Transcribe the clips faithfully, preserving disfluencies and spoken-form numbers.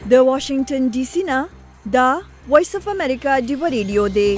د واشنگټن ډي سي نه دا وایس اف امریکا ډیو ریډیو دی.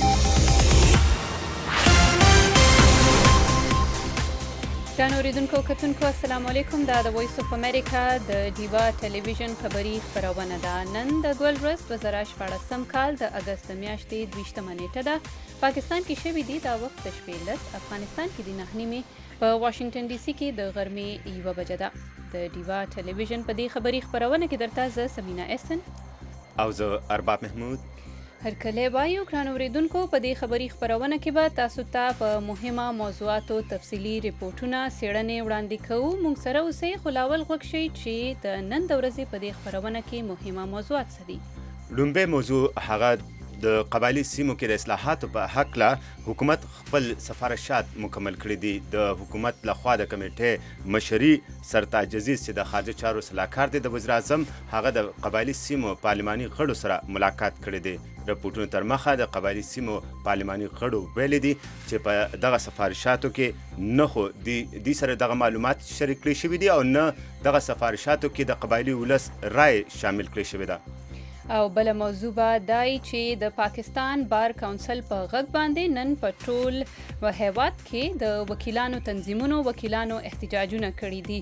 ګرانو اوریدونکو کتونکو السلام علیکم. دا د وایس اف امریکا د ډیوا ټلویزیون خبری خبرونه ده. نن د ګول ورځ دوه زره شپاړسم کال د اګست میاشتې دویشتمه نیټه ده. پاکستان کې شوي دي دا وخت د شپې لس، افغانستان کې د نهه نیمې، په واشنگټن ډي سي کې د غرمې یوه بجه ده. د ډیوا ټلویزیون په دې خبری خبرونه کې درته زه سمینا احسن او زه ارباب محمود هرکلی وایو. ګرانو اوریدونکو په دې خبری خبرونه کې به تاسو ته په مهمه موضوعاتو تفصیلي ریپورټونه څېړنې وړاندې کوو. موږ سره اوسئ، خو لاول غوږ شئ چې د نن د ورځې په دې خبرونه کې مهمه موضوعات څه دي. لومبۍ موضوع هغه د قبایلي سیمو کې د اصلاحاتو په هکله حکومت خپل سفارشات مکمل کړي دي. د حکومت لخوا د کمیټې مشري سرتاج عزیز چې د خارجه چارو سلاکار دی د وزیر اعظم، هغه د قبایلي سیمو پارلماني غړو سره ملاقات کړی دی. رپورټونو تر مخه د قبایلي سیمو پارلماني غړو ویلي دي چې په دغه سفارشاتو کې نه خو دوی سره دغه معلومات شریک کړي شوي دي او نه دغه سفارشاتو کې د قبایلي ولس رای شامل کړی شوې ده. او بله موضوع به دای چې د پاکستان بار کونسل په غږ باندې نن په ټول هیواد کې د وکیلانو تنظیمونو وکیلانو احتجاجونه کړي دي.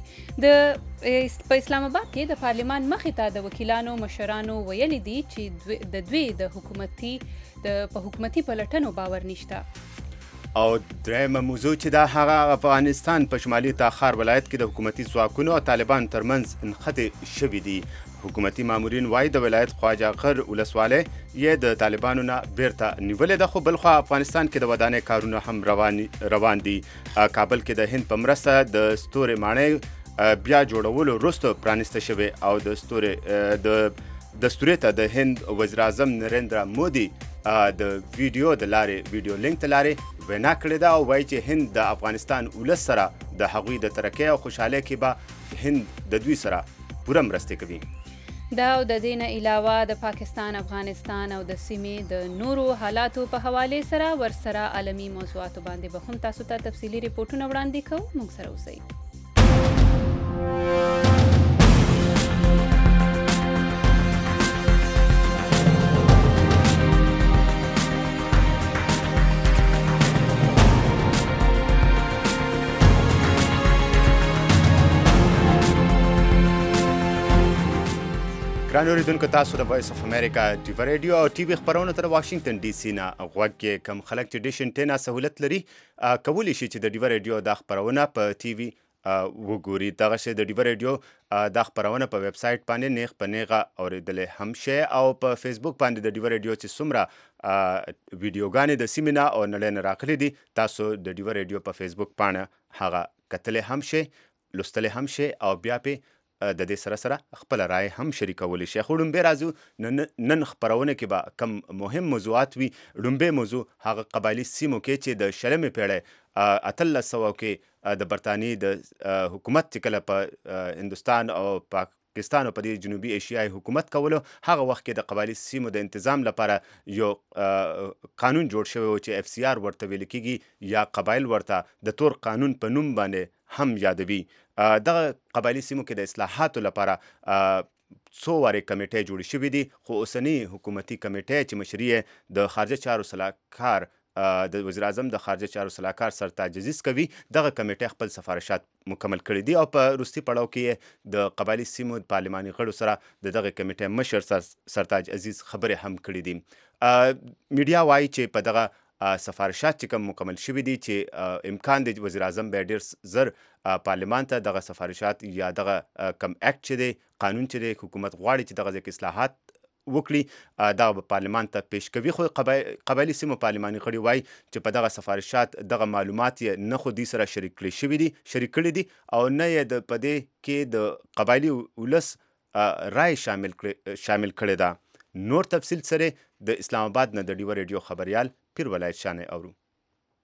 د په اسلام آباد کې د پارلمان مخې ته د وکیلانو مشرانو ویلي دي چې د دوی د حکومتي د په حکومتي پلټنو باور نشته. او درېیمه موضوع چې دا هغه افغانستان په شمالي تاخار ولایت کې د حکومتي ځواکونو او طالبانو ترمنځ نښتې شوي دي. حکومتي مامورین وایي د ولایت خواجه غر ولسوالۍ یې د طالبانو نه بیرته نیولې ده، خو بلخوا افغانستان کې د ودانۍ کارونه هم روان روان دي. کابل کې د هند په مرسته د ستوري ماڼۍ بیا جوړولو وروسته پرانیسته شوې او د ستوري د د ستوري ته د هند وزیر اعظم نریندرا مودي د ویډیو د لارې ویډیو لینک ته لارې وینا کړې ده او وایي چې هند د افغانستان ولس سره د هغوی د ترقۍ او خوشحالۍ کې به هند د دوی سره پوره مرستې کوي. دا او د دې نه علاوه د پاکستان، افغانستان او د سیمې د نورو حالاتو په حوالې سره ورسره عالمي موضوعاتو باندې به هم تاسو ته تفصیلي ریپورټونه وړاندې کوو. موږ سره اوسئ. ګرانو اوریدونکو، تاسو د وایس اف امریکا ډیو ریډیو او ټي وي خبرونو تر واشنګټن ډي سي نه غوږ کې کم خلک چې ډیش انټینا سهولت لري کولی شي چې د ډیو ریډیو دا خبرونه په ټي وي وګوري. دغه شی د ډیو ریډیو دا خبرونه په ویب سایټ باندې نیغ په نیغه اورېدلی هم شي او په فیسبوک باندې د ډیو ریډیو چې څومره ویډیوګانې د سیمې نه او نړۍ نه راغلي دي، تاسو د ډیو ریډیو په فیسبوک باندې هغه کتلی هم شي، لوستلی هم شي او بیا پې د دې سره سره خپل رای هم شریکولی شي. خو لومبۍ راځو نن خپرونه کې به کم مهم موضوعات وي. لومبۍ موضوع هغه قبایلي سیمو کې چې د شلمې پیړۍ اتلس سوه کې د برطانیې د حکومت چې کله په هندوستان او پاکستان او په دې جنوبي ایشیايي حکومت کولو، هغه وخت کې د قبایلي سیمو د انتظام لپاره یو قانون جوړ شوی و چې اف سی آر ورته ویل کېږي یا قبایل ورته د تور قانون په نوم باندې هم یادوي. دغه قبایلي سیمو کې د اصلاحاتو لپاره څو وارې کمیټې جوړې شوې دي، خو اوسنی حکومتي کمیټې چې مشري یې د خارجه چارو سلاکار د وزیر اعظم د خارجه چارو سلاکار سرتاج عزیز کوي، دغه کمیټې خپل سفارشات مکمل کړي دي او په وروستي پړاو کې د قبایلي سیمو پارلماني غړو سره د دغه کمیټې مشر سرتاج عزیز خبرې هم کړي دي. میډیا وایي چې په دغه سفارشات چې کوم مکمل شوي دي چې امکان دی وزیر اعظم به ډېر زر پارلمان ته دغه سفارشات یا دغه کم اکټ چې دی، قانون چې دی، حکومت غواړي چې دغه ځای کې اصلاحات وکړي، دغه به پارلمان ته پیش کوي. خو قبایلي سیمو پارلماني غړي وایي چې په دغه سفارشات دغه معلومات یې نه خو دوی سره شریک کړي شوي دي شریک کړي دي او نه یې د په دې کې د قبایلي ولس رای شامل کړي شامل کړې ده. نور تفصیل سره د اسلام آباد نه د ډیو ریډیو خبریال پیر ولایت شانې اورو.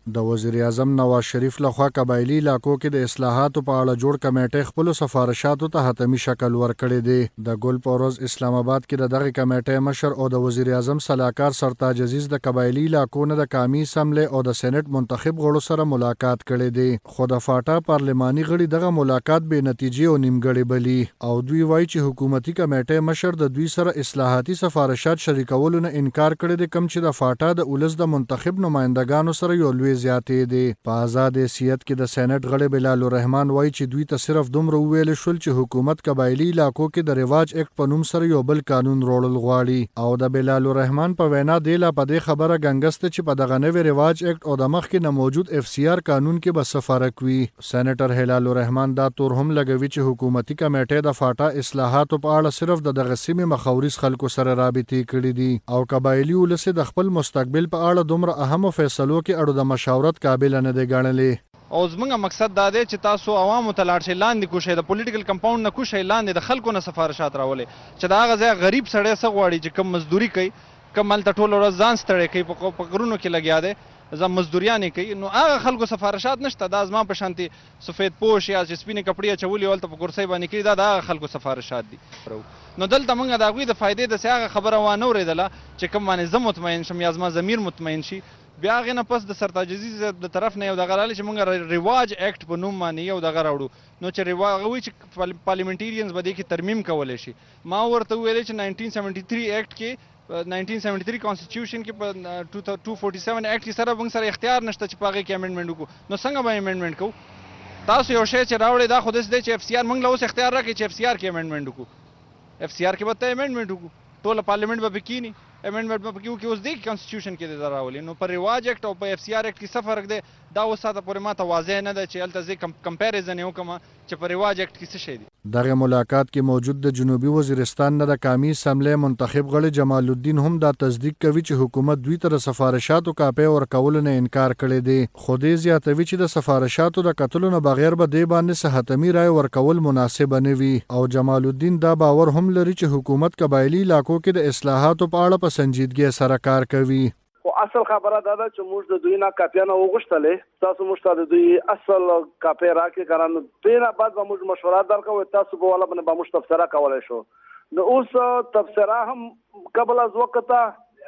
د وزیر اعظم نواز شریف لخوا قبایلی علاقو کې د اصلاحاتو په اړه جوړ کمیټې خپل سفارشاتو ته حتمی شکل ورکړی دی. د ګل په ورځ اسلام آباد کې د دغه کمیټې مشر او د وزیر اعظم سلاکار سرتاج عزیز د قبایلی علاقو نه د قومي اسمبلی او د سېنات منتخب غړو سره ملاقات کړی دی. خو د فاټا پارلماني غړي دغه ملاقات بې نتیجې او نیمګړی بلی او دوی وایي چې حکومتي کمیټې مشر د دوی سره اصلاحاتي سفارشات شریکولو نه انکار کړی دی، کوم چې د فاټا د ولس د منتخب نمائندګانو سره یو لوی زیاتې دي. په آزاد حیثیت کې د سېنات غړي بلال الرحمن وایي چې دوی ته صرف دومره وویل شول چې حکومت قبایلی علاقو کې د رواج اکټ په نوم سره یو بل قانون روړل غواړي او د بلال الرحمن په وینا دی لا په دې خبره ګنګسته چې په دغه نوې رواج اکټ او د مخکې نه موجود اف سی آر قانون کې به څه فرق وي. سېنیټر هلال الرحمن دا تور هم لګوي چې حکومتي کمیټې د فاټا اصلاحاتو په اړه صرف د دغه سیمې مخاوريز خلکو سره رابطې کړې دي او قبایلی ولس د خپل مستقبل په اړه دومره اهمو فیصلو کې اړو د مشاورت قابل نه دی ګڼلې. او زموږ مقصد دا دی چې تاسو عوامو ته لاړ شئ، لاندې کوشئ، د پولیټیکل کمپاوند نه کوشئ، لاندې د خلکو نه سفارشات راولئ چې د هغه ځای غریب سړی څه غواړي چې کم مزدوري کوي، کم هلته ټوله ورځ ځان ستړی کوي، په غرونو کې لګیا دی، زه مزدوریانې کوي، نو هغه خلکو سفارشات نشته. دا زما په شانتي سفید پوش یا چې سپینې کپړې اچولي هلته په کرسۍ باندې کړي، دا د هغه خلکو سفارشات دي. نو دلته موږ د هغوی د فایدې داسې هغه خبره وانه اورېدله چې کوم باندې زه مطمئن شم یا زما ضمیر مطمئن شي. بیا هغې نه پس د سرتاج عزیز د طرف نه یو دغه راغلی چې موږ رواج اکټ په نوم باندې یو دغه راوړو، نو چې هغه وایي چې پارلیمنټیرینز به دې کې ترمیم کولی شي. ما ورته وویلی چې ناینټین سیونټي تھری اکټ کې ناینټین سیونټي تھری کانسټیټیوشن کې په ټو فورټي سیون اکټ کې سره موږ سره اختیار نشته چې په هغې کې امینډمنټ وکړو، نو څنګه به امینډمنټ کوو؟ تاسو یو شی چې راوړئ دا خو داسې دی چې اف سی آر موږ له اوس اختیار راکړئ چې اف سی آر کې امینډمنټ وکړو. اف سی آر کې به ته امینډمنټ وکړو، ټوله پارلیمنټ به پکې کینی، امینډمنټ به پکې وکړي. اوس دی کانسټیټیوشن کې دی راولي، نو په رواج اکټ او په اف سی آر اکټ کې څه فرق دی دا اوس ساته پورې ماته واضح نه ده چې هلته زه کمپیریزن یې وکړم چې په رواج اکټ کې څه شی دي. دغه ملاقات کې موجود د جنوبي وزیرستان نه د قومي اسمبلی منتخب غړي جمال الدین هم دا تصدیق کوي چې حکومت دوی ته د سفارشاتو کاپۍ ورکولو نه انکار کړی دی، خو دې زیاتوي چې د سفارشاتو د کتلو نه بغیر به دې باندې څه حتمي رای ورکول مناسبه نه وي. او جمال الدین دا باور هم لري چې حکومت قبایلی علاقو کې د اصلاحاتو په اړه په سنجیدګۍ سره کار کوي. خو اصل خبره دا ده چې موږ د دوی نه کاپیانه وغوښتلې، تاسو موږ ته د دوی اصل کاپۍ راکړئ، که نه دوی نه بعد به موږ مشوره درکوو، تاسو به والا باندې به موږ تبصره کولی شو. نو اوس تبصره هم قبل از وقته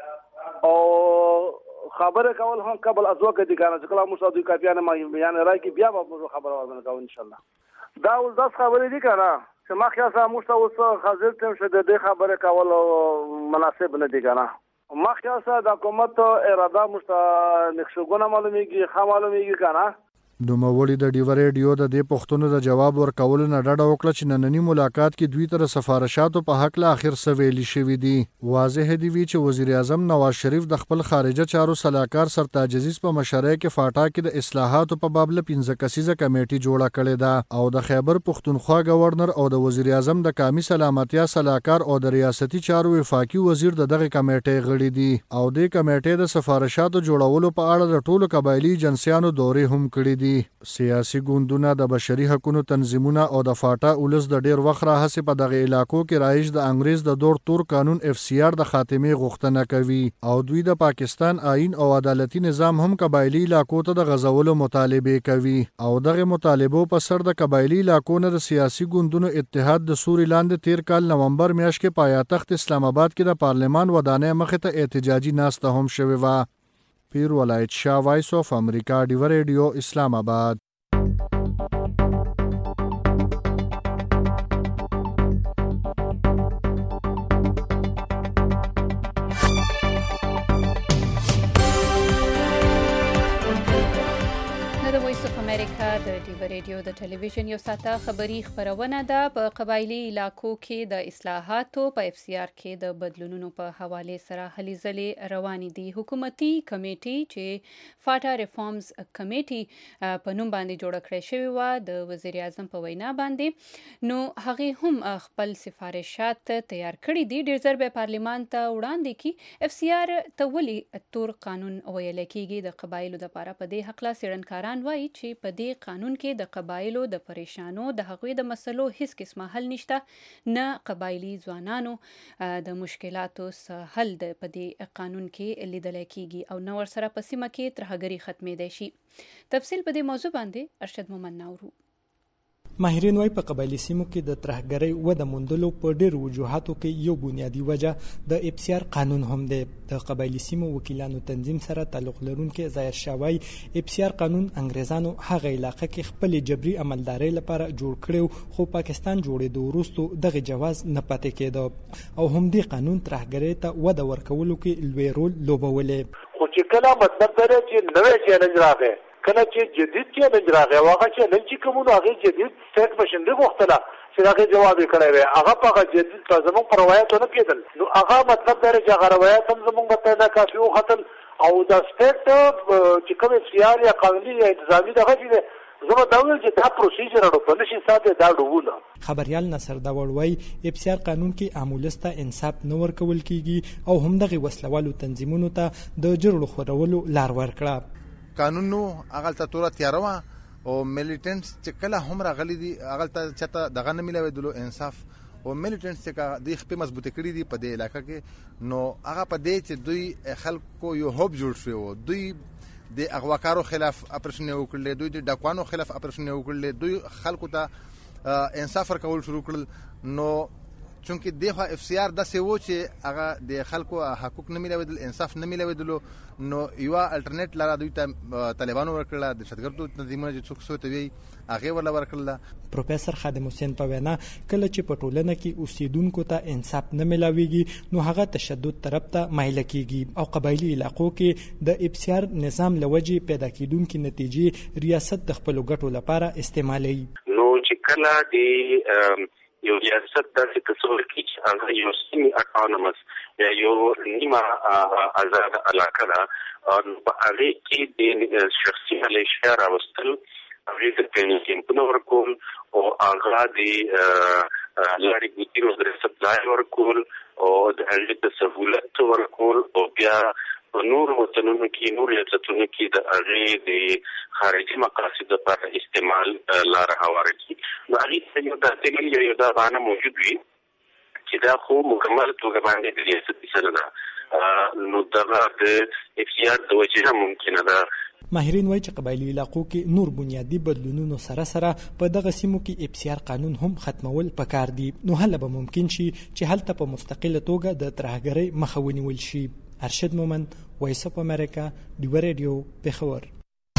او خبره کول هم قبل از وقت دي، که نه چې کله موږ ته دوی کاپیانه یعنې راکړي بیا به موږ خبره ورباندې کوو انشاءالله. دا اوس داسې خبرې دي که نه چې ما خیال سره موږ ته اوس حاضر ټیم چې د دې خبرې کول مناسب نه دي که نه. ما خیال سره د حکومت اراده موږ ته نقشګونه معلومیږي، ښه معلومیږي که نه. نوموړي د ډیوه ریډیو د دې پوښتنو د جواب ورکولو نه ډډه وکړه چې ننني ملاقات کې دوی ته د سفارشاتو په هکله اخر څه ویلي شوي دي. واضح دي وي چې وزیر اعظم نواز شریف د خپل خارجه چارو سلاکار سرتاج عزیز په مشرۍ کې فاټا کې د اصلاحاتو په باب له پنځه کسیزه کمیټې جوړه کړې ده او د خیبر پښتونخوا گورنر او د وزیر اعظم د قومي سلامتیا سلاکار او د ریاستي چارو وفاقي وزیر د دغه کمیټې غړي دي او د کمیټې د سفارشاتو جوړولو په اړه د ټولو قبایلی جنسیانو دورې هم کړې دي. سیاسي ګوندونه، د بشري حقوقو تنظیمونه او د فاټا ولس د ډیر وخت راهیسې په دغه علاقو کې رایج د انګریز د دور تور قانون اف سی آر د خاتمې غوښتنه کوي او دوی د پاکستان آئین او عدالتي نظام هم قبایلی علاقو ته د غزولو مطالبه کوي او دغه مطالبو په سر د قبایلی علاقو نه د سیاسي ګوندونو اتحاد د سوري لاندې تیر کال نومبر میاشت کې پایتخت اسلام آباد کې د پارلمان ودانۍ مخې ته احتجاجي ناسته هم شوې وه. پیر ولایت شاه، وایس آف امریکا، ډیوه ریډیو، اسلام آباد. امریکا د ډیوه ریډیو د ټلویزیون یو ساعته خبری خبرونه ده. په قبایلی علاقو کې د اصلاحاتو په اف سی آر کې د بدلونونو په حواله سره هلې ځلې روانې دي. حکومتي کمیټې چې فاټا ریفارمز کمیټې په نوم باندې جوړه کړې شوې وه د وزیر اعظم په وینا باندې، نو هغې هم خپل سفارشات تیار کړي دي. ډېر ژر به پارلیمان ته وړاندې کړي. اف سی آر ته ولې تور قانون ویل کېږي د قبایلو دپاره؟ په دې هکله څېړنکاران وایي چې په په دې قانون کې د قبایلو د پریشانو د هغوی د مسلو هیڅ قسمه حل نشته، نه قبایلي ځوانانو د مشکلاتو څخه حل د په دې قانون کې لیدل کېږي او نه ورسره په سیمه کې ترهګري ختمېدای شي. تفصیل په دې موضوع باندې ارشد مومن ناورو. ماهرین وايي په قبایلي سیمو کې د ترهګرۍ وده موندلو په ډېرو وجوهاتو کې یو بنیادي وجه د اف سی آر قانون هم دی. د قبایلي سیمو وکیلانو تنظیم سره تعلق لرونکي ظاهر شاه وايي اف سی آر قانون انګریزانو هغه علاقه کې خپل جبري عملدارۍ لپاره جوړ کړو، خو پاکستان جوړېدو وروسته دغه جواز نه پاتې کېده او هم دې قانون ترهګرۍ ته وده ورکولو کې لوی رول لوبولې. خو چې کله مطلب دا چې نوې چیلنج راغی، کله چې جدید چیلنج راغی، هغه چیلنج چې کومو هغه جدید سټ مشنډي غوښتله چې هغه جواب یې کړی وی، هغه په هغه جدید په زموږ په روایتو نه کېدل. نو هغه مطلب دا چې هغه روایت هم زموږ ته نه کافي وختل او د سټیټ چې کوم سیال یا قانوني یا انتظامي دغه چې زما دا ویل چې دا پروسیجر اړو په نشي ساته دا ډوونه. خبريال نصر داوړ وايي اف سی آر قانون کې عامولسته انصاف نه ورکول کیږي او هم دغه وسلوالو تنظیمونو ته د جرړو خورولو لار ورکړه. قانون نو هغه ته تور تیاروا او میلیټنټس چې کله هم راغلي دي هغه ته چته دغه نه ملوي انصاف او میلیټنټس چې د خپل مضبوطه کړی دي په دې علاقې کې، نو هغه په دې چې دوی خلکو یو هوب جوړ شو، دوی د اغواکارو خلاف اپریشن وکړل، دوی د ډاکوانو خلاف اپریشن وکړل، دوی خلکو ته انصاف ورکول شروع کړل. نو چونکه دغه اف سی آر د سیو چې هغه د خلکو حقوق نه ملوي، انصاف نه ملوي، نو یو الټرنیټ لاره دوی ته طالبانو ورکړه، د شتګردو تنظیمونو چې څوک سوته وی هغه ولا ورکړه. پروفیسور خادم حسین په وینا کله چې په ټولنه کې اوسیدونکو ته انصاف نه ملاويږي نو هغه تشدد طرف ته مایل کیږي او قبایلی علاقو کې د اف سی آر نظام لوجه پیدا کیدونکو نتیجې ریاست د خپل ګټو لپاره استعمالوي. نو چې کله د یو ریاست داسې تصور کی چې هغه یو سیمي اټانومس یا یو نیمه آزاد علاقه ده، په هغې کې د شخصي ملیشیا راوستل، هغې ته ټریننګ کیمپونه ورکول او هغه د لارې ګوتیرو د سپلای ورکول او د هغې ته سهولت ورکول او بیا په نور وطنونو کې نور ریاستونو کې د هغې د خارجي مقاصد لپاره استعمال لاره هواره کړي. نو هغې ته یو داسې یو دا بهانه موجود وي چې دا خو مکمل توګه باندې د ریاست سره ده، نو دغه د اف سی آر د وجې هم ممکنه ده. ماهرین وایي چې قبایلي علاقو کې نور بنیادی بدلونونو سره سره په دغه سیمو کې اف سی آر قانون هم ختمول پکار دي، نو هله به ممکن شي چې هلته په مستقله توګه د ترهګرۍ مخه ونیول شي. ارشد مومن، وایس اف امریکا، ډیو ریډیو، پېښور.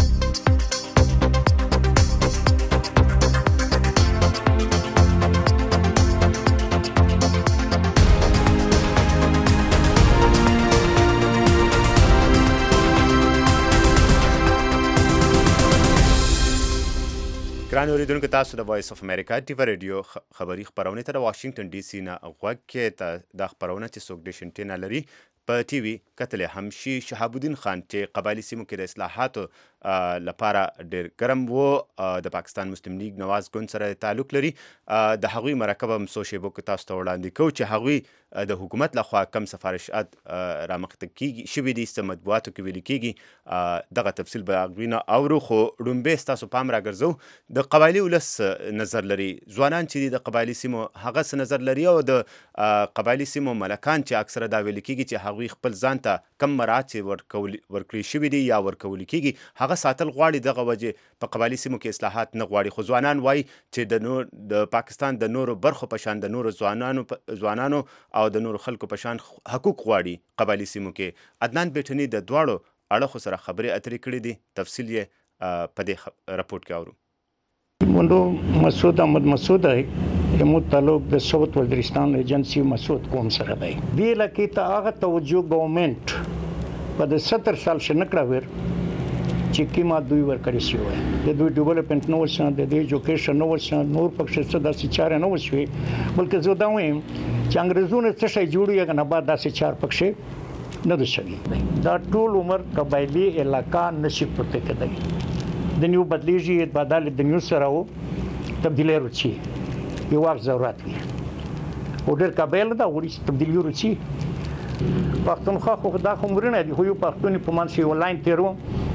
ګران اوریدونکو، تاسو د وایس اف امریکا ټي وی ریډیو خبري خبرونه ته د واشنگټن ډي سي نه غوږ کې ته د خبرونه چې څوک ډیشن ټینه لري په ټي وي کتلې هم شي. شهاب الدین خان چې قبایلي سیمو کې د اصلاحاتو لپاره ډېر ګرم و، د پاکستان مسلم لیگ نواز ګوند سره تعلق لري، د هغوی مرکب هم څو شیبو کې تاسو ته وړاندې کوو چې هغوی د حکومت لخوا کم سفارشات رامخته کیږي شوي دي، څه مطبوعاتو کې ویلي کیږي، دغه تفصیل به هغوی نه اورو. خو لومبې ستاسو پام راګرځو د قبایلي ولس نظر لري، ځوانان چې دي د قبایلي سیمو هغه څه نظر لري او د قبایلي سیمو ملکان چې اکثره دا ویلي کیږي چې هغوی خپل ځان ته کم مراعات ورکړي شوي دي یا ورکول کیږي هغه ساتل غواړي. دغه وجې په قبایلي سیمو کې اصلاحات نه غواړي، خو ځوانان وایي چې د نور د پاکستان د نورو برخو په شان د نورو ځوانانو ځوانانو او د نورو خلکو په شان حقوق غواړي قبایلي سیمو کې. عدنان بیټني د دواړو اړخو سره خبرې اترې کړې دي، تفصیل یې په دې رپورټ کې اورو. منو مسعود احمد مسعود ہے یمو تعلق د ساوث وزیرستان ایجنسی مسعود قوم سره دی. دی لکه ته هغه توجه ګورنمنت په د ستر سال شنکړه ور چې کیما دوی ور کړی شي وای د دوی ډیولپمنٹ نو وشان د ایجوکیشن نو وشان نور پکښ څه داسې چاره نو وشوي، بلکې زه دا وایم چې انګريزونه څه شي جوړي هغه نه بعد داسې چار پکښ نه ده شوي. دا ټول عمر قبایلی علاقہ نشي پته کېدای، د نیو بدلیږي بدل د نیو سره او تبدیلی ورچی یو وخت ضرورت وي او ډېر قبایل دا وړي تبدیلی ورچی. پښتونخوا خو دا کومرنه دي، خو یو پښتوني په منځ یو لاین تیرو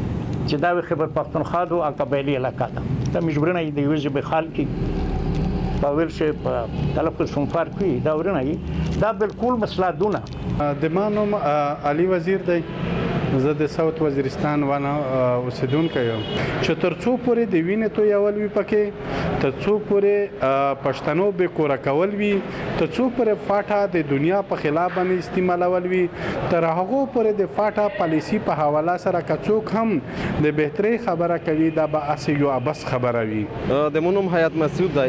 چې دا خیبر پختونخوا دو قبایلی علاقه ده دا مجبورنه د یو ژبه خال کې په ورشه په تلفظ فنفار کوي دا ورنه دا بالکل مسله دونه د مانوم علي وزیر دی زه د ساوث وزیرستان ونه اوسیدونکی یم چې تر څو پورې د وینې تویول وي پکې تر څو پورې پښتنو بې کوره کول وي تر څو پورې فاټا د دنیا په خلاف باندې استعمالول وي تر هغو پورې د فاټا پالیسي په حواله سره که څوک هم د بهترۍ خبره کوي دا به هسې یو عبث خبره وي د مونوم حیات مسعود دی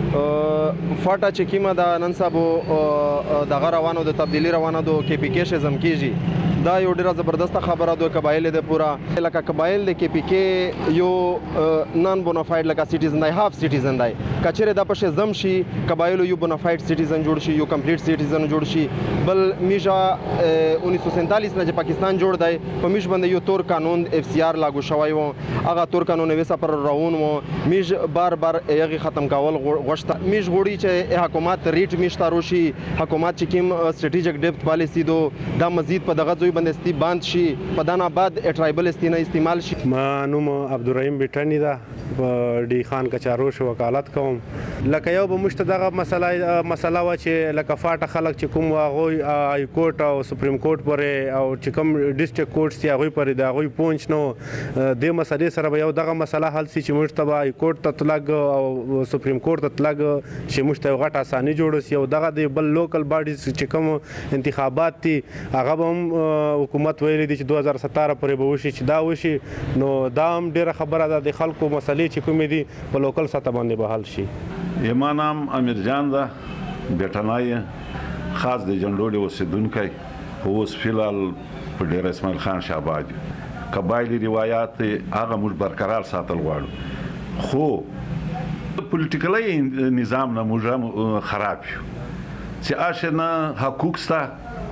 فاټا چې کیمه د نن سبا دغه روانو د تبدیلی روانو د کې پی کې شزم کیږي دا یو ډیره زبردست خبره ده قبایل د پورا لکه قبایل د کې پی کې یو نان بونافاید لکه سټیزن دی هاف سټیزن دی کچره د پښه زم شي قبایل یو بونافاید سټیزن جوړ شي یو کمپلیټ سټیزن جوړ شي بل میجا انیس سو سینتالیس نه چې پاکستان جوړ دی په میش باندې یو تور قانون اف سی آر لاګو شوی و هغه تور قانون وسه پر روان و میج بار بار یغه ختم کول غوښته میج غوړي چې حکومت ریټ میشته روشي حکومت چې کوم سټریټیجیک ډیپث پالیسی دو دا مزید په دغه ځای باندې ستی باند شي په دان آباد ټرایبل استینه استعمال شي ما نوم عبدالرحیم بیٹانی دا ډي خان کچاروش وکالت کوم لکه یو به مشته دغه مسله مسله و چې لکه فاټه خلک چې کوم واغوي های کورټ او سپریم کورټ پورې او چې کوم ډیسټریکټ کورټ سي هغه پورې دا غوي پونچ نو د مسلې سره به یو دغه مسله حل سي چې مشته های کورټ ته تلګ او سپریم کورټ ته تلګ چې مشته غټه اساني جوړ سي او دغه د بل لوکل باډیز چې کوم انتخابات دي هغه هم حکومت ویلي دي چې دوه هزار ستاره پورې به وشي چې دا وشي نو دا هم ډیره خبره ده د خلکو مسلې چې کومې دي په لوکل سطح باندې به حل شي یما نام امیر جان ده بیٹنای خاص د جنډوډي اوسیدونکی اوس فلال په ډیر اسماعیل خان شاباد قبایلی روایت هغه موږ برقرار ساتل غواړو خو پولیټیکلی نظام نه موږ خراب یو چې آشنه حقوق ستا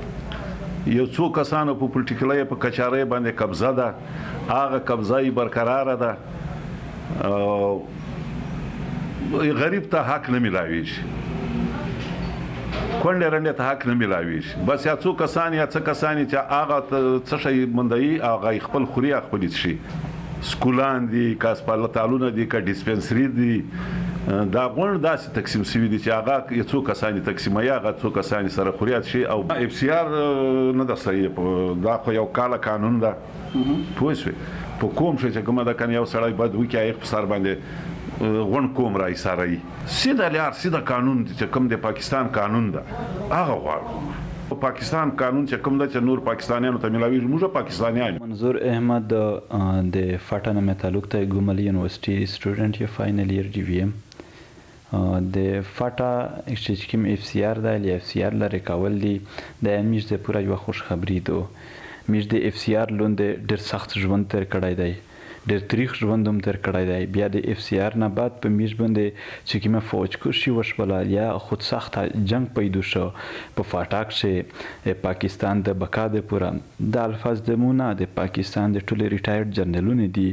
یو څو کسانو په پولیټیکلی په کچارۍ باندې قبضه ده هغه قبضه یې برقراره ده غریب ته حق نه ملاویږي کونډې رنډې ته حق نه ملاویږي بس یا څو کسان یا څه کسان چې هغه څه شی مندوي هغه خپل خوري خپل شي سکولان دي که هسپتالونه دي که ډیسپنسري دي دا غون داسې تقسیم شوي دي چې هغه یو څو کسان تقسیموي هغه څو کسان سره خوريات شي او اف سی آر نه د صحیح دا خو یو کاله قانون ده پوه شئ په کوم شي چې کومه د کنه یو سړی بد وکي هغه په سر باندې غون کوم راي سره سیده لار سیده قانون چې کوم د پاکستان قانون ده هغه غواړي پاکستان قانون چې کوم د نور پاکستانیانو ته ملاوي موږ پاکستانیان منظور احمد د فاټا نه تعلق ته ګومل یونیورسيټي سټوډنټ یا فاینل ایئر ډي وی ام د فاټا چې کوم اف سی آر د اف سی آر لري کول دي د امیش د پوره یو خوش خبري دو میش د اف سی آر لوند ډیر سخت ژوند تر کړای دی ډېر تاریخ ژوند هم تر کړی دی بیا د اف سی آر نه بعد په میش باندې چې کومه فوج کشي وشوله یا خود سخت جنگ پیدا شو په فاټاک چې پاکستان د بقا د پوره د الفاظ دمونه د پاکستان د ټولو ریټایرډ جنرالونه دي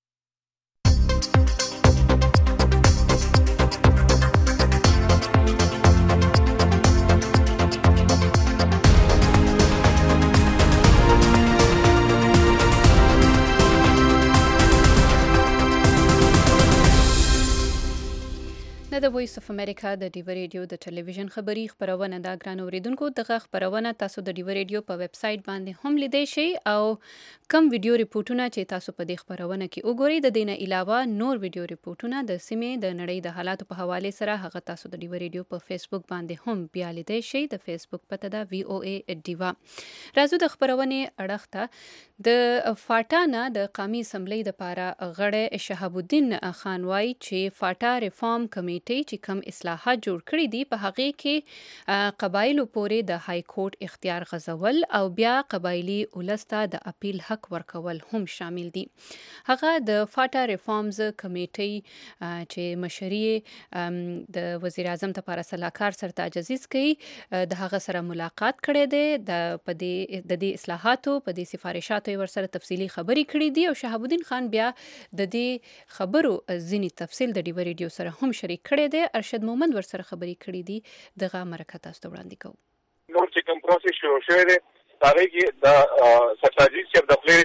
د وایس اف امریکا د ډیو ریډیو د ټلویزیون خبری خبرونه دا ګران اوریدونکو دغه خبرونه تاسو د ډیو ریډیو په ویب سټ باندې هم لیدئ شئ او کم ویډیو ریپورتونه چې تاسو په دې خبرونه کې وګورئ د دې نه علاوه نور ویډیو ریپورتونه د سیمې د نړۍ د حالاتو په حواله سره هغه تاسو د ډیو ریډیو په فیسبوک باندې هم بیا لیدئ شئ د فیسبوک پته دا وی او ای ډیوا راځو د خبرونه اړخته د فاټا نه د قومي اسمبلی د پاره غړی شهاب الدین خان وای چې فاټا ریفارم کمیټه چې کوم اصلاحات جوړ کړي دي په هغه کې قبایلو پورې د های کورټ اختیار غځول او بیا قبایلی ولسته د اپیل حق ورکول هم شامل دي هغه د فاټا ریفارمز کمیټې چې مشري د وزیر اعظم لپاره صلاحکار سره تعزیز کوي د هغه سره ملاقات کړي دي د پدې د دې اصلاحاتو په دې سفارشاتو ورسره تفصیلی خبري کړي دي او شهاب الدین خان بیا د دې خبرو ځینی تفصیل د ډیو ریډیو سره هم شریک کړي دي ارشد مومند ورسره خبري کړي دي دغه مرکه تاسو ته وړاندې کوم نور چې کوم پروسس شروع شوی دی هغه کې د سټراټیجي چې د خپل د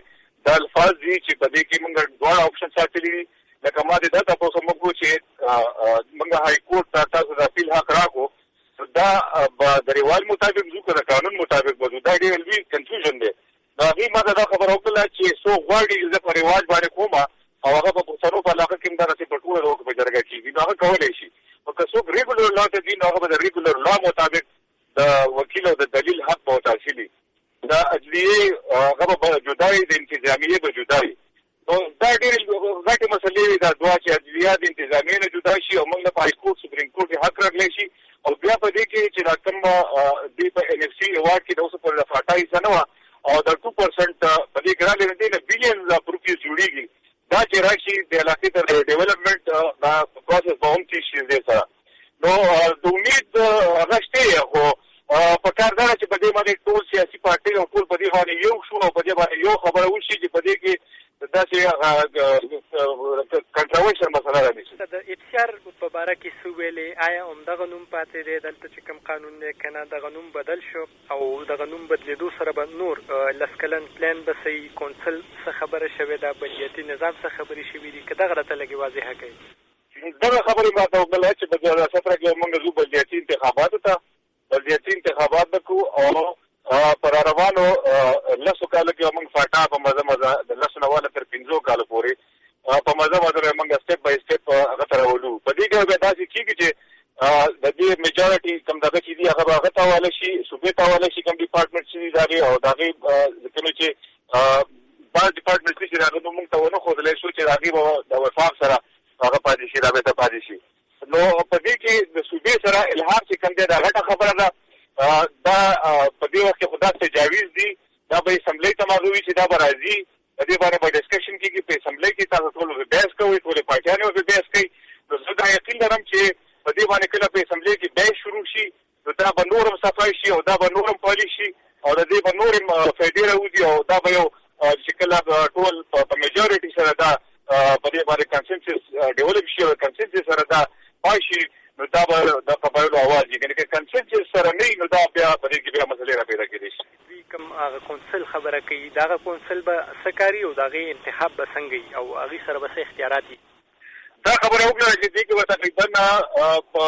دا الفاظ دي چې په دې کې موږ دواړه آپشن ساتلي دي. لکه ما دې دا تاسو موږ چې موږ هاي کورټ ته تاسو د اپیل حق راکو، دا د ریوال مطابق ځو که د قانون مطابق وځو، دا ډېر لوی کنفیوژن دی. نو هغې ما ته دا خبره وکړله چې څوک غواړي زه په رواج باندې کوم او هغه په پښتنو په علاقه کې هم دغسې په ټوله ډول په جرګه کېږي، نو هغه کولی شي. خو که څوک ریګولر لا ته ځي نو هغه به د ریګولر لا مطابق د وکیل او د دلیل حق به ورته حاصلي. د عدلیې هغه به جدا وي، د انتظامیې به جدا وي. نو دا ډېرې غټې مسلې دي دا دوه چې عدلیه د انتظامیې نه جدا شي او موږ له په های کورټ سپریم کورټ حق راغلی شي. او بیا په دې کې چې دا کوم دې په ان اف سي ایوارډ کې د اوسه پورې د فاټا حصه نه وه او د ټو پرسنټ په دې کې راغلی نه دی، نه بلیونز اف روپیز جوړېږي. دا چې راشي د علاقې د ډیولپمنټ دا پروسس به هم تېر شي دې سره. نو د امید هغه شته، خو پکار دا ده چې په دې باندې ټول سیاسي پارټۍ او ټول په دې باندې یو شو او په دې باندې یو خبره وشي چې په دې کې داسې کنټروورشل مسله رانیسي. د اف سی آر په باره کې څه ویلې؟ آیا همدغه نوم پاتې دی دلته چې کوم قانون دی که نه دغه نوم بدل شو او دغه نوم بدلېدو سره به نور لس کلن پلان به صحیح کونسل څه خبره شوې ده، بلدیاتي نظام څه خبرې شوي دي؟ که دغه راته لږې واضحه کوي. دغه خبرې ما ته وکړله چې په دوه زره سطره کې موږ ځو بلدیاتي انتخاباتو ته، بلدیاتي انتخابات به کوو او پر روانو لسو کالو کې موږ فاټا په مزه مزه د لسو نه واله تر پنځو کالو پورې په مزه مزه موږ سټپ بای سټپ هغه ته راولو. په دې کې به داسې کېږي چې د دې میجارټي کوم دغه چې دي هغه به هغه ته حواله شي، صوبې ته حواله شي کوم ډپارټمنټ چې دي د هغې او د هغې کومې چې بعض ډپارټمنټ دي چې د هغه نوم موږ ته ونه ښودلی شو چې د هغې به د وفاق سره هغه پاتې شي، رابطه پاتې شي. نو په دې کې د صوبې سره الحاق چې کوم دی دا غټه خبره ده. دا په دې وخت کې خو دا تجاویز دي، دا به اسمبلی ته معلوم وي چې دا به راځي، په دې باندې به ډسکشن کېږي په اسمبلی کې. تاسو ټول به بحث کوئ، ټولې پارټیانې به بحث کوي. نو زه دا یقین لرم چې په دې باندې کله په اسمبلی کې بحث شروع شي نو دا به نور هم صفای شي او دا به نور هم پالي شي او د دې به نور هم فایدې راوځي او دا به یو چې کله ټول په میجورټي سره دا په دې باندې کنسنسس ډیولپ شي او کنسنسس سره دا پای شي نو دا به د قبایلو اواز وي. که کنسنسس سره نه وي نو دا بیا په دې کې بیا مسلې را پیدا کېدای شي. دوی کوم هغه کونسل خبره کوي، د هغه کونسل به څه کاري او د هغې انتخاب به څنګه وي او هغې سره به څه اختیارات وي؟ دا خبره وکړه چې دې کې به تقریبا په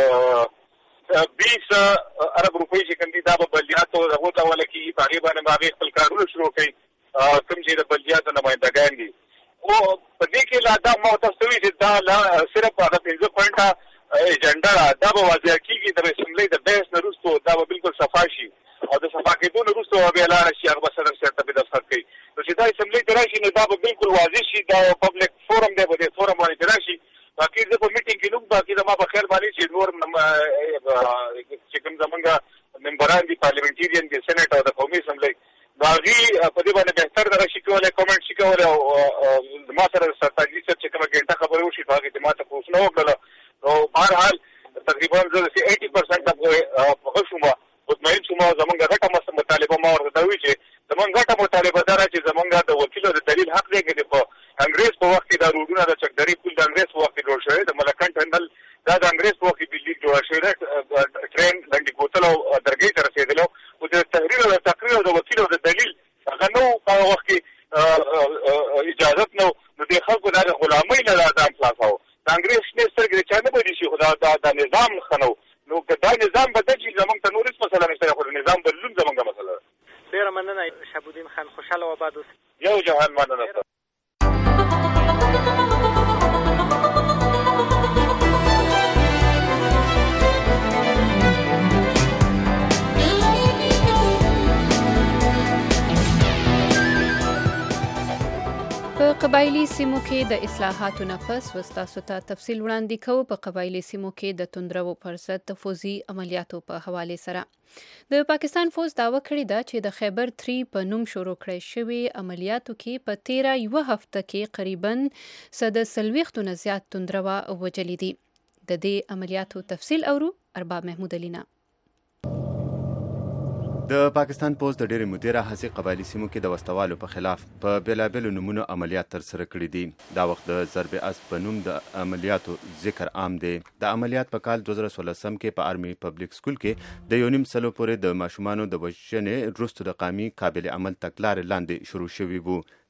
بیس ارب روپۍ چې کوم دي دا به بلدیاتو هغو ته حواله کېږي، په هغې باندې به هغې خپل کارونه شروع کوي کوم چې د بلدیاتو نمایندګان دي. خو په دې کې لا دا ما تاسو ته وایي چې دا لا صرف هغه پنځه پوینټه ایجنډا ده، دا به واضح کېږي د اسمبلۍ د بحث نه وروستو دا به بلکل صفا شي او د صفا کېدو نه وروستو به بیا لاړه شي، هغه به صدر صاحب ته به دستخط کوي. نو چې دا اسمبلۍ ته راشي نو دا به بلکل واضح شي، دا یو پبلک فورم دی، په دې فورم باندې چې راشي. باقي زه په میټینګ کې نوم باقي زما په خیال باندې چې نور چې کوم زمونږ ممبران دي پارلیمنټیرین دي سینټ او د قومي اسمبلۍ نو هغې په دې باندې بهتر دغه شي کولی، کومنټ شي کولی او ما سره د سرتاجي صاحب چې کومه ګنټه خبرې وشي په هغې کې ما ته پوښتنه وکړله. نو بهرحال تقریبا زه د ایټي پرسنټ هغه شوم، مطمئن شوم. زمونږ غټه مطالبه ما ورته وویل چې زمونږ غټه مطالبه دا ده چې زمونږ د وکیل او د دلیل حق دی که په انګریز په وخت کې دا روډونه د چکدرې پل د انګریز په وخت کې جوړ شوی، د ملکن ټنل دا د انګریز په وخت کې بجلي جوړه شوې ده، ټرین لنډي کوتل او درګۍ ته رسېدلی خو د تحریر او د تقریر او د وکیل او د دلیل هغه نه و، په هغه وخت کې اجازت نه و. نو دې خلکو دا د غلامۍ نه دا ځان خلاصاوه. د انګریز شنې سترګې د چا نه بدې شي، خو دا دا نظام ښه نه و. نو که دا نظام بدل شي زمونږ ته نور هېڅ مسله نشته، خو د نظام بدلون زمونږ مسله ده. ډېره مننه شهابالدین خان، خوشحاله او آباد اوسئ. یو جهان مننه. په قبایلی سیمو کې د اصلاحاتو نه پس وستاسو ته تفصیل وړاندې کوو. په قبایلی سیمو کې د توندرو پر ضد فوزي عملیاتو په حواله سره د پاکستان فوز دعوه کړې ده چې د خیبر تھری په نوم شروع کړی شوي عملیاتو کې په تیره یوه هفته کې قریبا صد څلوېښتو نه زیات توندروا وجلې دي. د دې عملیاتو تفصیل اورو ارباب محمود علینا. د پاکستان پوز د ډېرې مودې راهیسې قبایلي سیمو کې د وسوالو په خلاف په بېلابېلو نومونو عملیات ترسره کړي دي. دا وخت د ضرب اسب په نوم د عملیاتو ذکر عام دی. د عملیات په کال دوه زره څوارلسم کې په آرمي پبلک سکول کې د یو نیم سلو پورې د ماشومانو د وژنې وروسته د قامي قابل عمل تګلارې لاندې شروع شوي وو.